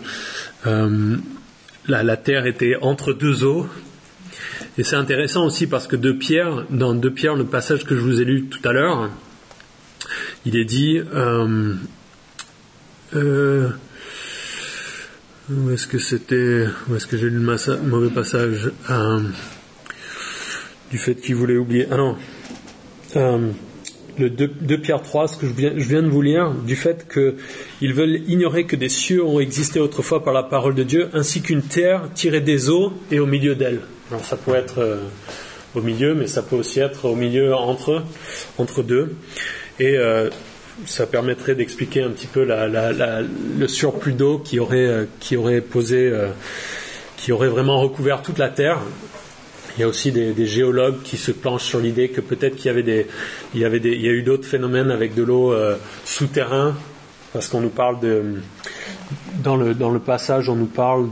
la terre était entre 2 eaux. Et c'est intéressant aussi parce que dans 2 Pierre, le passage que je vous ai lu tout à l'heure, il est dit où est-ce que j'ai lu le mauvais passage, du fait qu'il voulait oublier. Le 2 Pierre 3, ce que je viens de vous lire, du fait qu'ils veulent ignorer que des cieux ont existé autrefois par la parole de Dieu, ainsi qu'une terre tirée des eaux et au milieu d'elle. Alors ça peut être au milieu, mais ça peut aussi être au milieu entre deux. Et ça permettrait d'expliquer un petit peu le surplus d'eau qui aurait vraiment recouvert toute la Terre. Il y a aussi des géologues qui se penchent sur l'idée que peut-être il y a eu d'autres phénomènes avec de l'eau souterrain, parce qu'on nous parle dans le passage, on nous parle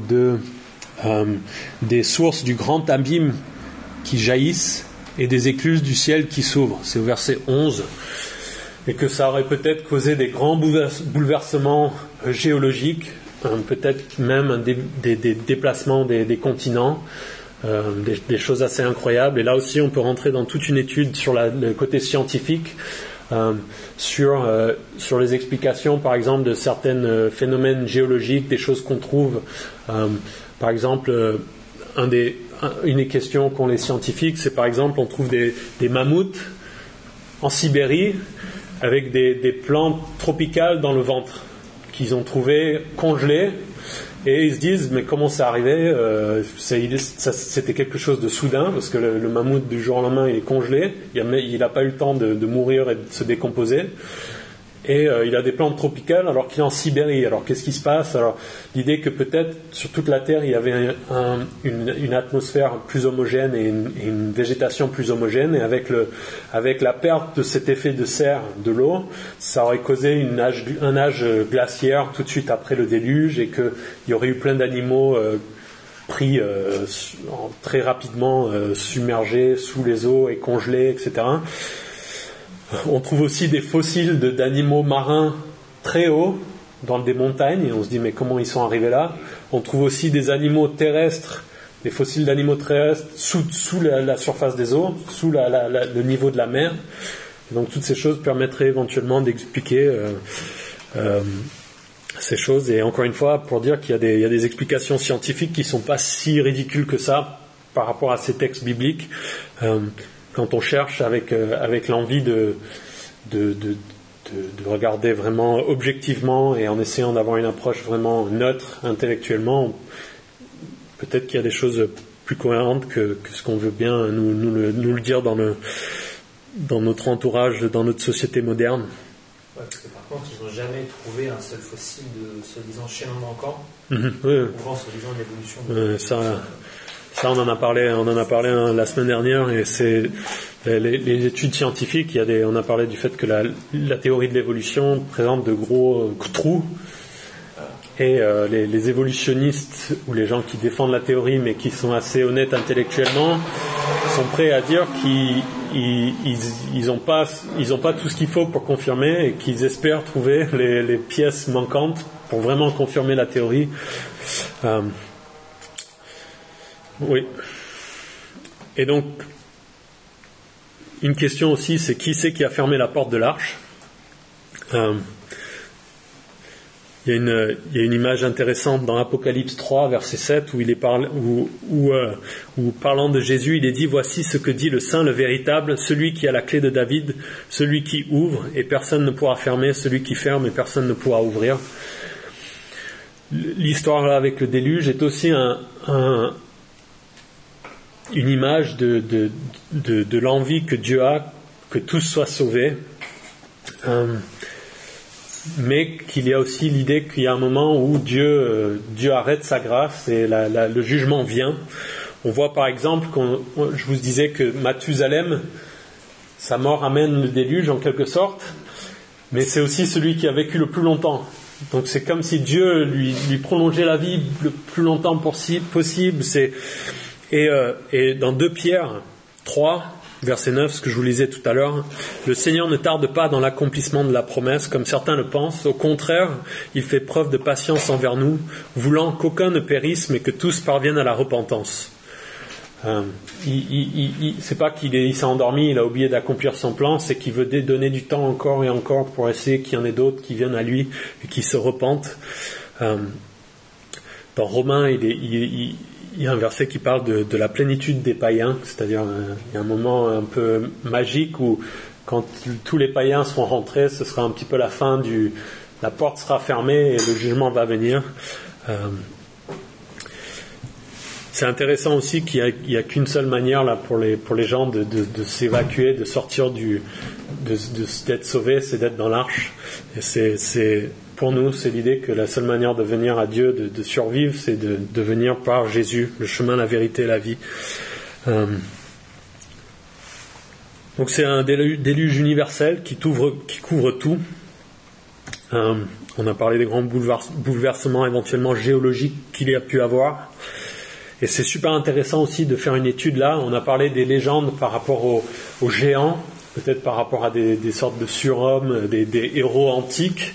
des sources du grand abîme qui jaillissent et des écluses du ciel qui s'ouvrent. C'est au verset 11. Et que ça aurait peut-être causé des grands bouleversements géologiques, peut-être même des déplacements des continents, des choses assez incroyables. Et là aussi, on peut rentrer dans toute une étude sur le côté scientifique, sur les explications, par exemple, de certains phénomènes géologiques, des choses qu'on trouve. Par exemple, une des questions qu'ont les scientifiques, c'est par exemple, on trouve des mammouths en Sibérie avec des plantes tropicales dans le ventre qu'ils ont trouvées congelées, et ils se disent mais comment c'est arrivé, c'était quelque chose de soudain, parce que le mammouth du jour au lendemain il est congelé, il n'a pas eu le temps de mourir et de se décomposer, et il a des plantes tropicales alors qu'il est en Sibérie. Alors qu'est-ce qui se passe? Alors l'idée que peut-être sur toute la Terre il y avait une atmosphère plus homogène et une végétation plus homogène, et avec la perte de cet effet de serre de l'eau, ça aurait causé un âge glaciaire tout de suite après le déluge, et qu'il y aurait eu plein d'animaux pris très rapidement submergés sous les eaux et congelés, etc. On trouve aussi des fossiles d'animaux marins très hauts dans des montagnes, et on se dit mais comment ils sont arrivés là? On trouve aussi des animaux terrestres, des fossiles d'animaux terrestres sous la surface des eaux, sous le niveau de la mer. Et donc toutes ces choses permettraient éventuellement d'expliquer ces choses. Et encore une fois, pour dire qu'il y a des explications scientifiques qui ne sont pas si ridicules que ça par rapport à ces textes bibliques. Quand on cherche avec l'envie de regarder vraiment objectivement et en essayant d'avoir une approche vraiment neutre intellectuellement, peut-être qu'il y a des choses plus cohérentes que ce qu'on veut bien nous le dire dans notre entourage, dans notre société moderne. Ouais, parce que par contre, ils n'ont jamais trouvé un seul fossile de soi-disant chaînon manquant, prouvant soi-disant l'évolution. Ça, on en a parlé la semaine dernière, et c'est les études scientifiques. On a parlé du fait que la théorie de l'évolution présente de gros trous, et les évolutionnistes ou les gens qui défendent la théorie mais qui sont assez honnêtes intellectuellement sont prêts à dire qu'ils ont pas tout ce qu'il faut pour confirmer, et qu'ils espèrent trouver les pièces manquantes pour vraiment confirmer la théorie. Oui. Et donc, une question aussi, c'est qui c'est qui a fermé la porte de l'arche? Il y a une image intéressante dans Apocalypse 3, verset 7, où parlant de Jésus, il est dit: voici ce que dit le Saint, le véritable, celui qui a la clé de David, celui qui ouvre et personne ne pourra fermer, celui qui ferme et personne ne pourra ouvrir. L'histoire là avec le déluge est aussi une image de l'envie que Dieu a que tous soient sauvés, mais qu'il y a aussi l'idée qu'il y a un moment où Dieu arrête sa grâce et le jugement vient. On voit par exemple, je vous disais que Mathusalem, sa mort amène le déluge en quelque sorte, mais c'est aussi celui qui a vécu le plus longtemps. Donc c'est comme si Dieu lui prolongeait la vie le plus longtemps possible. Et dans 2 Pierre 3, verset 9, ce que je vous lisais tout à l'heure, le Seigneur ne tarde pas dans l'accomplissement de la promesse, comme certains le pensent. Au contraire, il fait preuve de patience envers nous, voulant qu'aucun ne périsse, mais que tous parviennent à la repentance. C'est pas qu'il s'est endormi, il a oublié d'accomplir son plan, c'est qu'il veut donner du temps encore et encore pour essayer qu'il y en ait d'autres qui viennent à lui et qui se repentent. Dans Romains, il y a un verset qui parle de la plénitude des païens, c'est-à-dire il y a un moment un peu magique où quand tous les païens seront rentrés, ce sera un petit peu la fin la porte sera fermée et le jugement va venir. c'est intéressant aussi qu'il y a qu'une seule manière là pour les gens de s'évacuer, de sortir d'être sauvés, c'est d'être dans l'arche. Et c'est pour nous, c'est l'idée que la seule manière de venir à Dieu, de survivre, c'est de venir par Jésus, le chemin, la vérité et la vie. Donc c'est un déluge universel qui couvre tout. On a parlé des grands bouleversements éventuellement géologiques qu'il y a pu avoir. Et c'est super intéressant aussi de faire une étude là. On a parlé des légendes par rapport aux géants, peut-être par rapport à des sortes de surhommes, des héros antiques.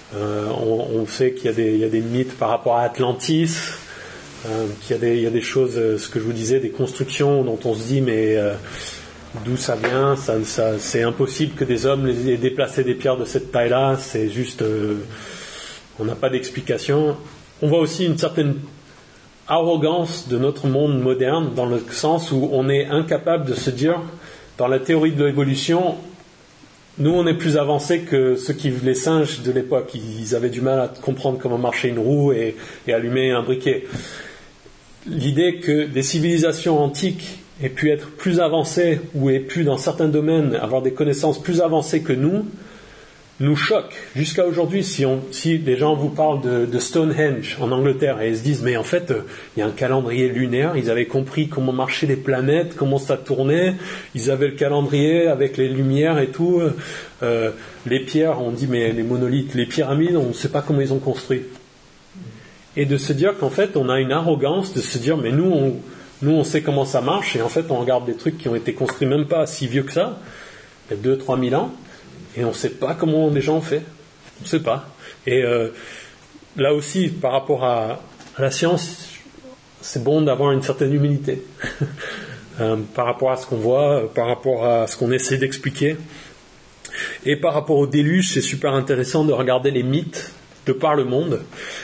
On sait qu'il y a des mythes par rapport à Atlantis, qu'il y a des choses, ce que je vous disais, des constructions dont on se dit mais d'où ça vient, c'est impossible que des hommes aient déplacé des pierres de cette taille-là, c'est juste, on n'a pas d'explication. On voit aussi une certaine arrogance de notre monde moderne, dans le sens où on est incapable de se dire, dans la théorie de l'évolution, nous on est plus avancés que les singes de l'époque, ils avaient du mal à comprendre comment marchait une roue et allumer un briquet. L'idée que des civilisations antiques aient pu être plus avancées ou aient pu dans certains domaines avoir des connaissances plus avancées que nous choque. Jusqu'à aujourd'hui, si les gens vous parlent de Stonehenge en Angleterre et ils se disent mais en fait il y a un calendrier lunaire, ils avaient compris comment marchaient les planètes, comment ça tournait, ils avaient le calendrier avec les lumières et tout, les pierres, on dit mais les monolithes, les pyramides, on ne sait pas comment ils ont construit. Et de se dire qu'en fait on a une arrogance de se dire mais nous on sait comment ça marche, et en fait on regarde des trucs qui ont été construits même pas si vieux que ça, il y a 2-3 000 ans, et on ne sait pas comment les gens ont fait. On ne sait pas. Et là aussi, par rapport à la science, c'est bon d'avoir une certaine humilité par rapport à ce qu'on voit, par rapport à ce qu'on essaie d'expliquer. Et par rapport au déluge, c'est super intéressant de regarder les mythes de par le monde.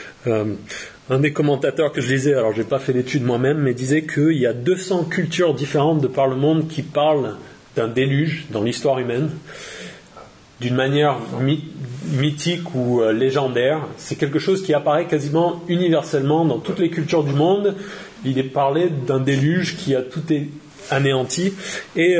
Un des commentateurs que je lisais, alors je n'ai pas fait l'étude moi-même, mais disait qu'il y a 200 cultures différentes de par le monde qui parlent d'un déluge dans l'histoire humaine, d'une manière mythique ou légendaire. C'est quelque chose qui apparaît quasiment universellement dans toutes les cultures du monde. Il est parlé d'un déluge qui a tout anéanti. Et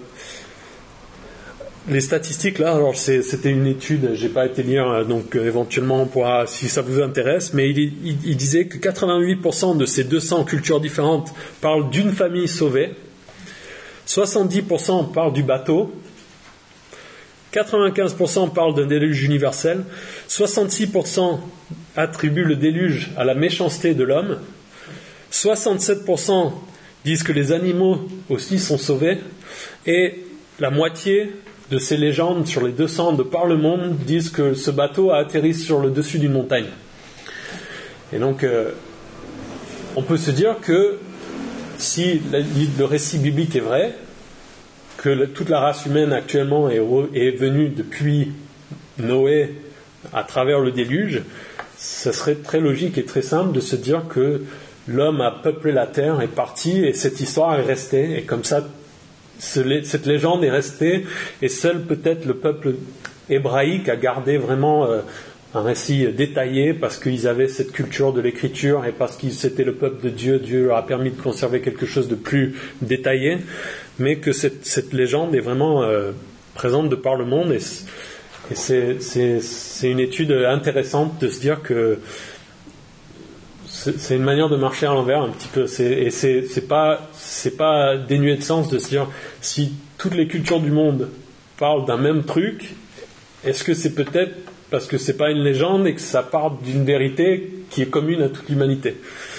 les statistiques là, alors c'était une étude, j'ai pas été lire, donc éventuellement on pourra, si ça vous intéresse, mais il disait que 88% de ces 200 cultures différentes parlent d'une famille sauvée, 70% parlent du bateau, 95% parlent d'un déluge universel, 66% attribuent le déluge à la méchanceté de l'homme, 67% disent que les animaux aussi sont sauvés, et la moitié de ces légendes sur les 200 de par le monde disent que ce bateau a atterri sur le dessus d'une montagne. Et donc, on peut se dire que si le récit biblique est vrai, que toute la race humaine actuellement est venue depuis Noé à travers le déluge, ce serait très logique et très simple de se dire que l'homme a peuplé la terre, est parti, et cette histoire est restée, et comme ça, cette légende est restée, et seul peut-être le peuple hébraïque a gardé vraiment un récit détaillé, parce qu'ils avaient cette culture de l'écriture, et parce qu'ils c'était le peuple de Dieu, Dieu leur a permis de conserver quelque chose de plus détaillé, mais que cette légende est vraiment présente de par le monde, et c'est une étude intéressante de se dire que c'est une manière de marcher à l'envers un petit peu, et c'est pas dénué de sens de se dire si toutes les cultures du monde parlent d'un même truc, est-ce que c'est peut-être parce que c'est pas une légende et que ça part d'une vérité qui est commune à toute l'humanité.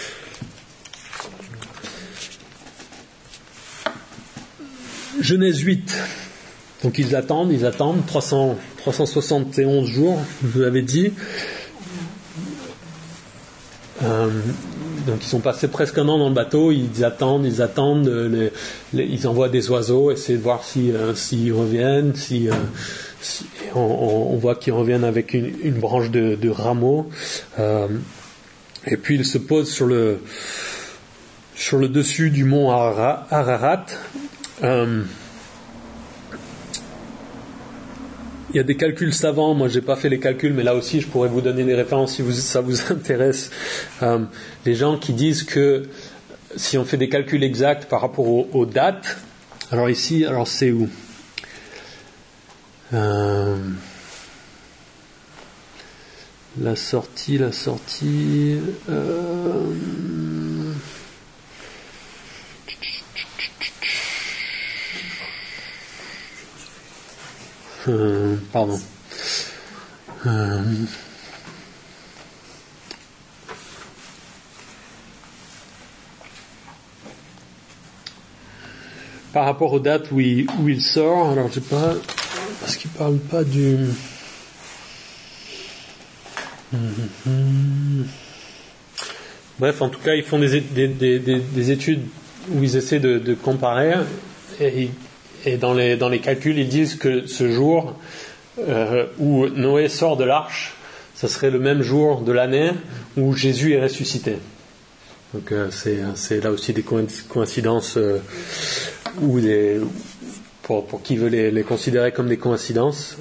Genèse 8. Donc ils attendent 371 jours, je vous l'avais dit. Donc ils sont passés presque un an dans le bateau, ils attendent, ils envoient des oiseaux, essayer de voir s'ils reviennent, on voit qu'ils reviennent avec une branche de rameaux, et puis ils se posent sur le dessus du mont Ararat. Il y a des calculs savants, moi j'ai pas fait les calculs, mais là aussi je pourrais vous donner des références si ça vous intéresse. Les gens qui disent que si on fait des calculs exacts par rapport aux dates, alors ici, alors c'est où? La sortie. Pardon. Par rapport aux dates où il sort, alors j'ai pas, parce qu'il parle pas du. Bref, en tout cas, ils font des études où ils essaient de comparer, et dans les calculs, ils disent que ce jour où Noé sort de l'arche, ça serait le même jour de l'année où Jésus est ressuscité. Donc c'est là aussi des coïncidences pour qui veut les considérer comme des coïncidences.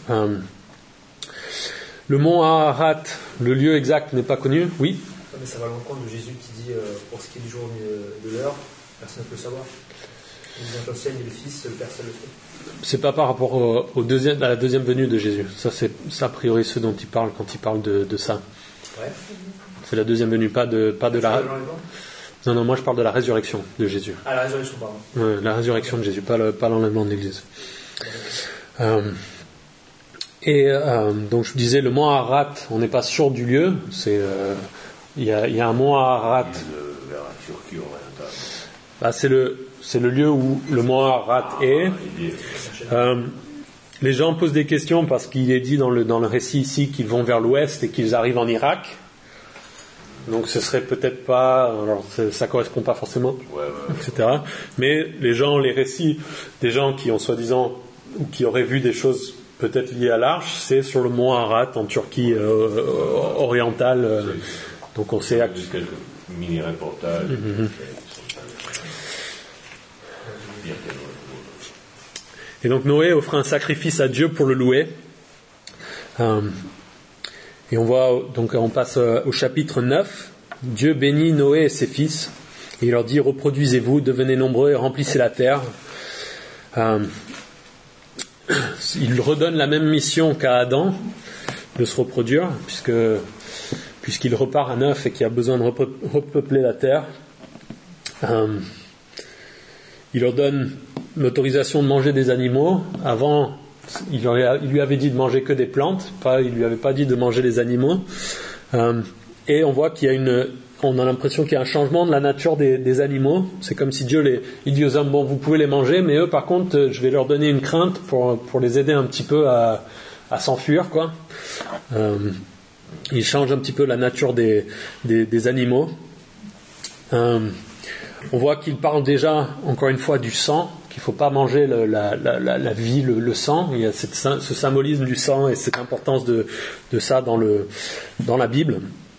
Le mont Ararat, le lieu exact n'est pas connu, oui. Mais ça va à l'encontre de Jésus qui dit pour ce qui est du jour ni de l'heure, personne ne peut le savoir. Ni le ciel ni le Fils, le Père seul le fait. C'est pas par rapport à la deuxième venue de Jésus. Ça, c'est a priori ce dont il parle quand il parle de ça. Ouais. C'est la deuxième venue, pas de la. Non, moi je parle de la résurrection de Jésus. Ah, la résurrection, pardon. Ouais, la résurrection de Jésus, pas l'enlèvement de l'Église. Donc je disais, le mont Ararat, on n'est pas sûr du lieu. Il y a un mont Ararat. Vers la Turquie orientale. C'est le lieu où le mont Ararat est. Les gens posent des questions parce qu'il est dit dans le récit ici qu'ils vont vers l'ouest et qu'ils arrivent en Irak. Donc ce serait peut-être pas, alors ça correspond pas forcément, etc. Mais les récits des gens qui ont soi-disant ou qui auraient vu des choses peut-être liées à l'arche, c'est sur le mont Ararat en Turquie orientale. Donc on sait. Quelques mini-reportages. Et donc Noé offre un sacrifice à Dieu pour le louer. Et on passe au chapitre 9. Dieu bénit Noé et ses fils. Et il leur dit, reproduisez-vous, devenez nombreux et remplissez la terre. Il redonne la même mission qu'à Adam, de se reproduire, puisqu'il repart à neuf et qu'il a besoin de repeupler la terre. Il leur donne l'autorisation de manger des animaux. Avant, il lui avait dit de manger que des plantes, il lui avait pas dit de manger des animaux. Et on voit on a l'impression qu'il y a un changement de la nature des animaux. C'est comme si Dieu il dit aux hommes, bon, vous pouvez les manger, mais eux, par contre, je vais leur donner une crainte pour les aider un petit peu à s'enfuir, quoi. Il change un petit peu la nature des animaux. On voit qu'il parle déjà, encore une fois, du sang, qu'il ne faut pas manger la vie, le sang. Il y a ce symbolisme du sang et cette importance de ça dans la Bible.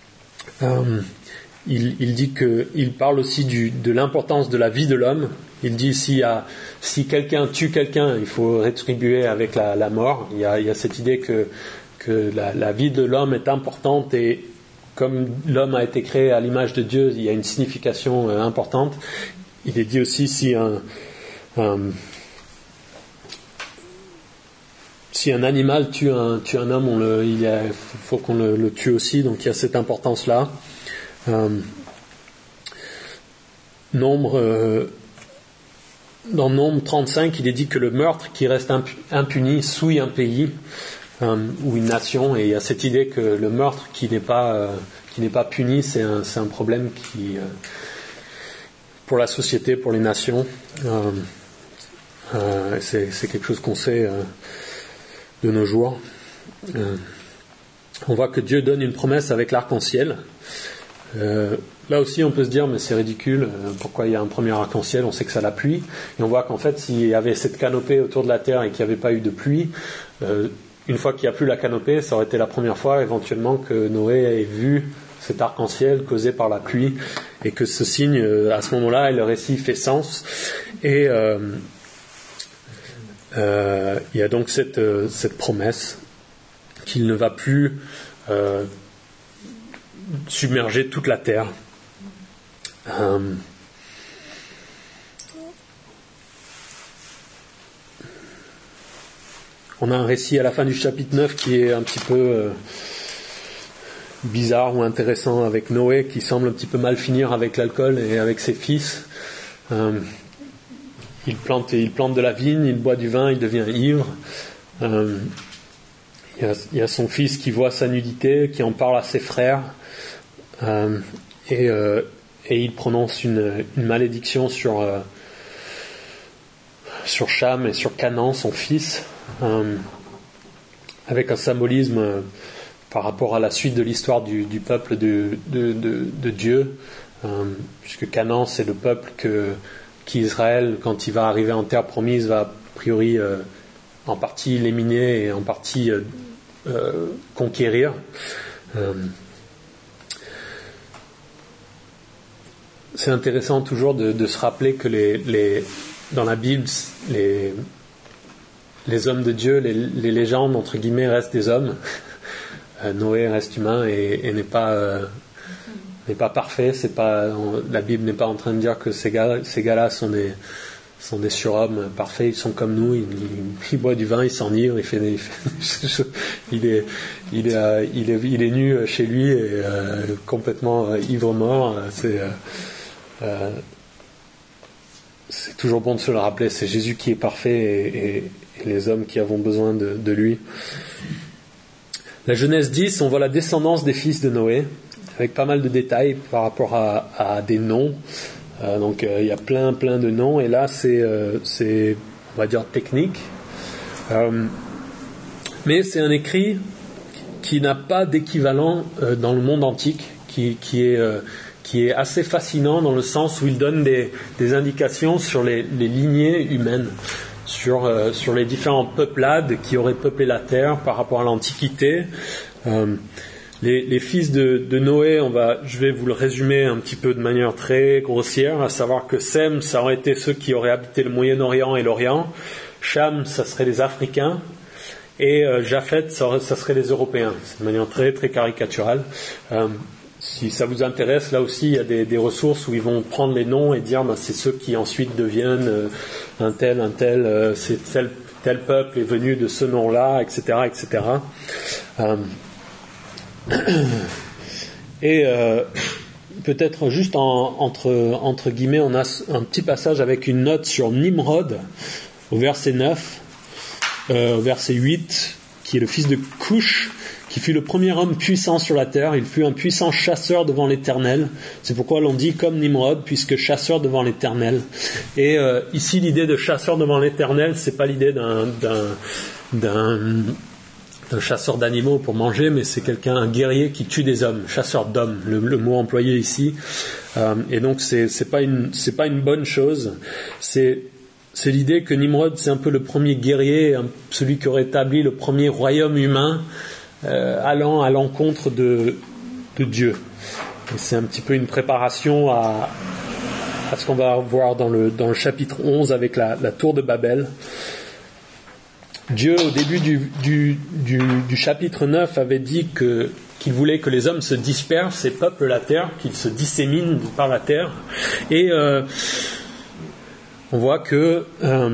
Il dit qu'il parle aussi de l'importance de la vie de l'homme. Il dit si quelqu'un tue quelqu'un, il faut rétribuer avec la mort. Il y a cette idée que la vie de l'homme est importante, et comme l'homme a été créé à l'image de Dieu, il y a une signification importante. Il est dit aussi si un animal tue un homme, il faut qu'on le tue aussi. Donc il y a cette importance-là. Dans Nombre 35, il est dit que le meurtre qui reste impuni souille un pays ou une nation, et il y a cette idée que le meurtre qui n'est pas puni, c'est un problème pour la société, pour les nations. C'est quelque chose qu'on sait de nos jours. On voit que Dieu donne une promesse avec l'arc-en-ciel. Là aussi on peut se dire, mais c'est ridicule, pourquoi il y a un premier arc-en-ciel, on sait que ça la pluie, et on voit qu'en fait s'il y avait cette canopée autour de la terre et qu'il n'y avait pas eu de pluie, une fois qu'il n'y a plus la canopée, ça aurait été la première fois éventuellement que Noé ait vu cet arc-en-ciel causé par la pluie, et que ce signe, à ce moment-là, le récit fait sens. Et il y a donc cette promesse qu'il ne va plus submerger toute la terre. on a un récit à la fin du chapitre 9 qui est un petit peu bizarre ou intéressant avec Noé qui semble un petit peu mal finir avec l'alcool et avec ses fils. Il plante de la vigne, il boit du vin, il devient ivre. Il y a son fils qui voit sa nudité, qui en parle à ses frères, et il prononce une malédiction sur Cham et sur Canaan, son fils, avec un symbolisme par rapport à la suite de l'histoire du peuple de Dieu, puisque Canaan c'est le peuple qu'Israël, quand il va arriver en terre promise, va a priori en partie éliminer et en partie conquérir. C'est intéressant toujours de se rappeler que dans la Bible, les hommes de Dieu, les légendes entre guillemets restent des hommes. Noé reste humain et n'est pas parfait. La Bible n'est pas en train de dire que ces gars-là sont des surhommes parfaits. Ils sont comme nous. Il boit du vin, il s'enivre, il est nu chez lui et complètement ivre-mort. C'est toujours bon de se le rappeler. C'est Jésus qui est parfait et les hommes qui avons besoin de lui. La Genèse 10, on voit la descendance des fils de Noé, avec pas mal de détails par rapport à des noms. Donc il y a plein de noms, et là c'est on va dire technique. Mais c'est un écrit qui n'a pas d'équivalent dans le monde antique, qui est assez fascinant dans le sens où il donne des indications sur les lignées humaines, sur les différentes peuplades qui auraient peuplé la terre par rapport à l'Antiquité. Les fils de Noé, je vais vous le résumer un petit peu de manière très grossière, à savoir que Sem, ça aurait été ceux qui auraient habité le Moyen-Orient et l'Orient. Cham, ça serait les Africains. Et Japhet, ça serait les Européens. C'est de manière très très caricaturale. Si ça vous intéresse, là aussi il y a des ressources où ils vont prendre les noms et dire c'est ceux qui ensuite deviennent un tel, c'est tel peuple est venu de ce nom-là, etc. Et peut-être juste entre guillemets, on a un petit passage avec une note sur Nimrod au verset 9, au verset 8, qui est le fils de Cush, qui fut le premier homme puissant sur la terre. Il fut un puissant chasseur devant l'Éternel. C'est pourquoi l'on dit comme Nimrod, puisque chasseur devant l'Éternel. Et ici, l'idée de chasseur devant l'Éternel, c'est pas l'idée d'un chasseur d'animaux pour manger, mais c'est un guerrier qui tue des hommes, chasseur d'hommes, le mot employé ici. Et donc c'est pas une bonne chose. C'est l'idée que Nimrod, c'est un peu le premier guerrier, celui qui aurait établi le premier royaume humain, allant à l'encontre de Dieu. Et c'est un petit peu une préparation à ce qu'on va voir dans le chapitre 11 avec la tour de Babel. Dieu, au début du chapitre 9, avait dit qu'il voulait que les hommes se dispersent et peuplent la terre, qu'ils se disséminent par la terre. Et on voit que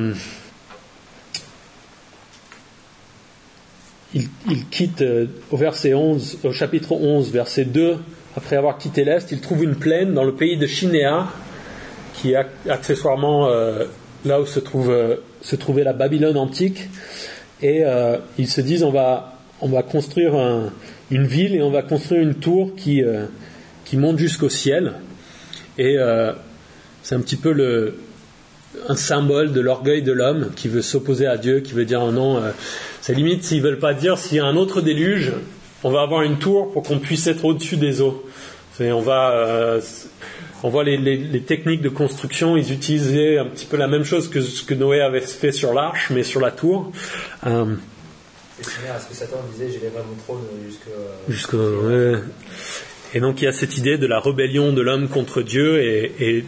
il quitte au chapitre 11, verset 2, après avoir quitté l'Est, il trouve une plaine dans le pays de Shinéar, qui est accessoirement là où se trouvait la Babylone antique, et ils se disent on va construire une ville et on va construire une tour qui monte jusqu'au ciel, et c'est un petit peu un symbole de l'orgueil de l'homme qui veut s'opposer à Dieu, qui veut dire non, c'est limite s'ils veulent pas dire s'il y a un autre déluge, on va avoir une tour pour qu'on puisse être au-dessus des eaux. On voit les techniques de construction, ils utilisaient un petit peu la même chose que ce que Noé avait fait sur l'arche, mais sur la tour. C'est similaire à ce que Satan disait, j'élèverai mon trône jusqu'au... Ouais. Et donc il y a cette idée de la rébellion de l'homme contre Dieu, et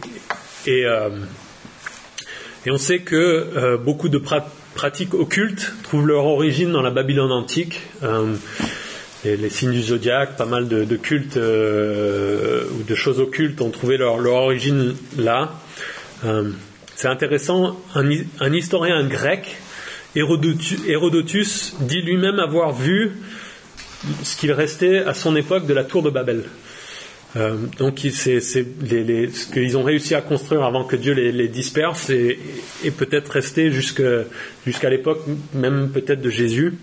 on sait que beaucoup de pratiques occultes trouvent leur origine dans la Babylone antique. Les signes du zodiaque, pas mal de cultes ou de choses occultes ont trouvé leur origine là. C'est intéressant, un historien grec Hérodotus dit lui-même avoir vu ce qu'il restait à son époque de la tour de Babel. Donc ce qu'ils ont réussi à construire avant que Dieu les disperse et peut-être resté jusqu'à l'époque même peut-être de Jésus.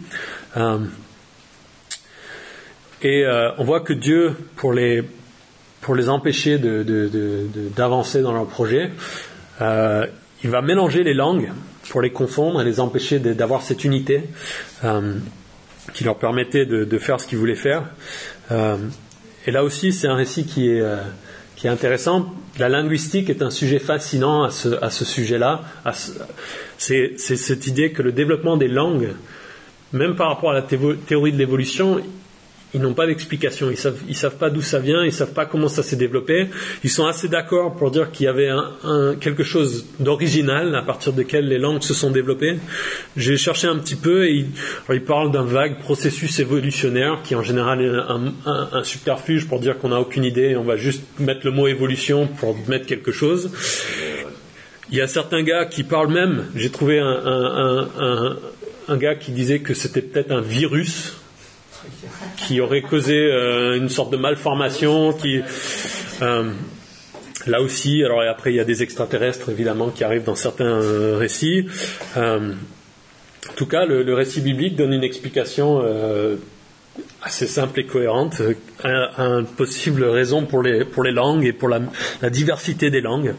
On voit que Dieu, pour les empêcher d'avancer dans leur projet, il va mélanger les langues pour les confondre et les empêcher d'avoir cette unité qui leur permettait de faire ce qu'ils voulaient faire. Et là aussi, c'est un récit qui est intéressant. La linguistique est un sujet fascinant à ce sujet-là. C'est cette idée que le développement des langues, même par rapport à la théorie de l'évolution, ils n'ont pas d'explication. Ils savent pas d'où ça vient. Ils savent pas comment ça s'est développé. Ils sont assez d'accord pour dire qu'il y avait quelque chose d'original à partir duquel les langues se sont développées. J'ai cherché un petit peu et ils parlent d'un vague processus évolutionnaire qui en général est un subterfuge pour dire qu'on n'a aucune idée. On va juste mettre le mot évolution pour mettre quelque chose. Il y a certains gars qui parlent même. J'ai trouvé un gars qui disait que c'était peut-être un virus qui aurait causé une sorte de malformation là aussi, alors après il y a des extraterrestres évidemment qui arrivent dans certains récits. En tout cas, le récit biblique donne une explication assez simple et cohérente à une possible raison pour les langues et pour la diversité des langues.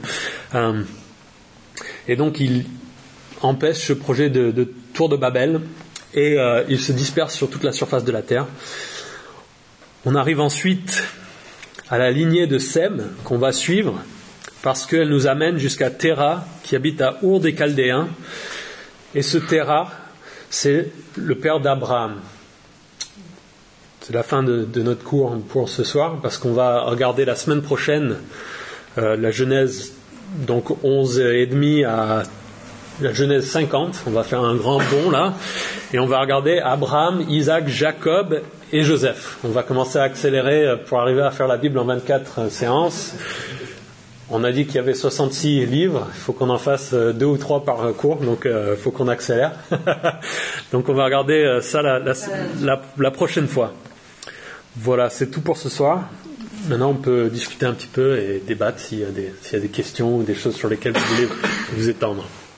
Et donc il empêche ce projet de tour de Babel et il se disperse sur toute la surface de la terre. On arrive ensuite à la lignée de Sem qu'on va suivre parce qu'elle nous amène jusqu'à Téra qui habite à Our des Chaldéens. Et ce Téra, c'est le père d'Abraham. C'est la fin de notre cours pour ce soir parce qu'on va regarder la semaine prochaine la Genèse donc 11 et demi à la Genèse 50. On va faire un grand bond là et on va regarder Abraham, Isaac, Jacob et Joseph. On va commencer à accélérer pour arriver à faire la Bible en 24 séances. On a dit qu'il y avait 66 livres, il faut qu'on en fasse 2 ou 3 par cours, donc il faut qu'on accélère. Donc on va regarder ça la prochaine fois. Voilà, c'est tout pour ce soir. Maintenant on peut discuter un petit peu et débattre s'il y a des questions ou des choses sur lesquelles vous voulez vous étendre.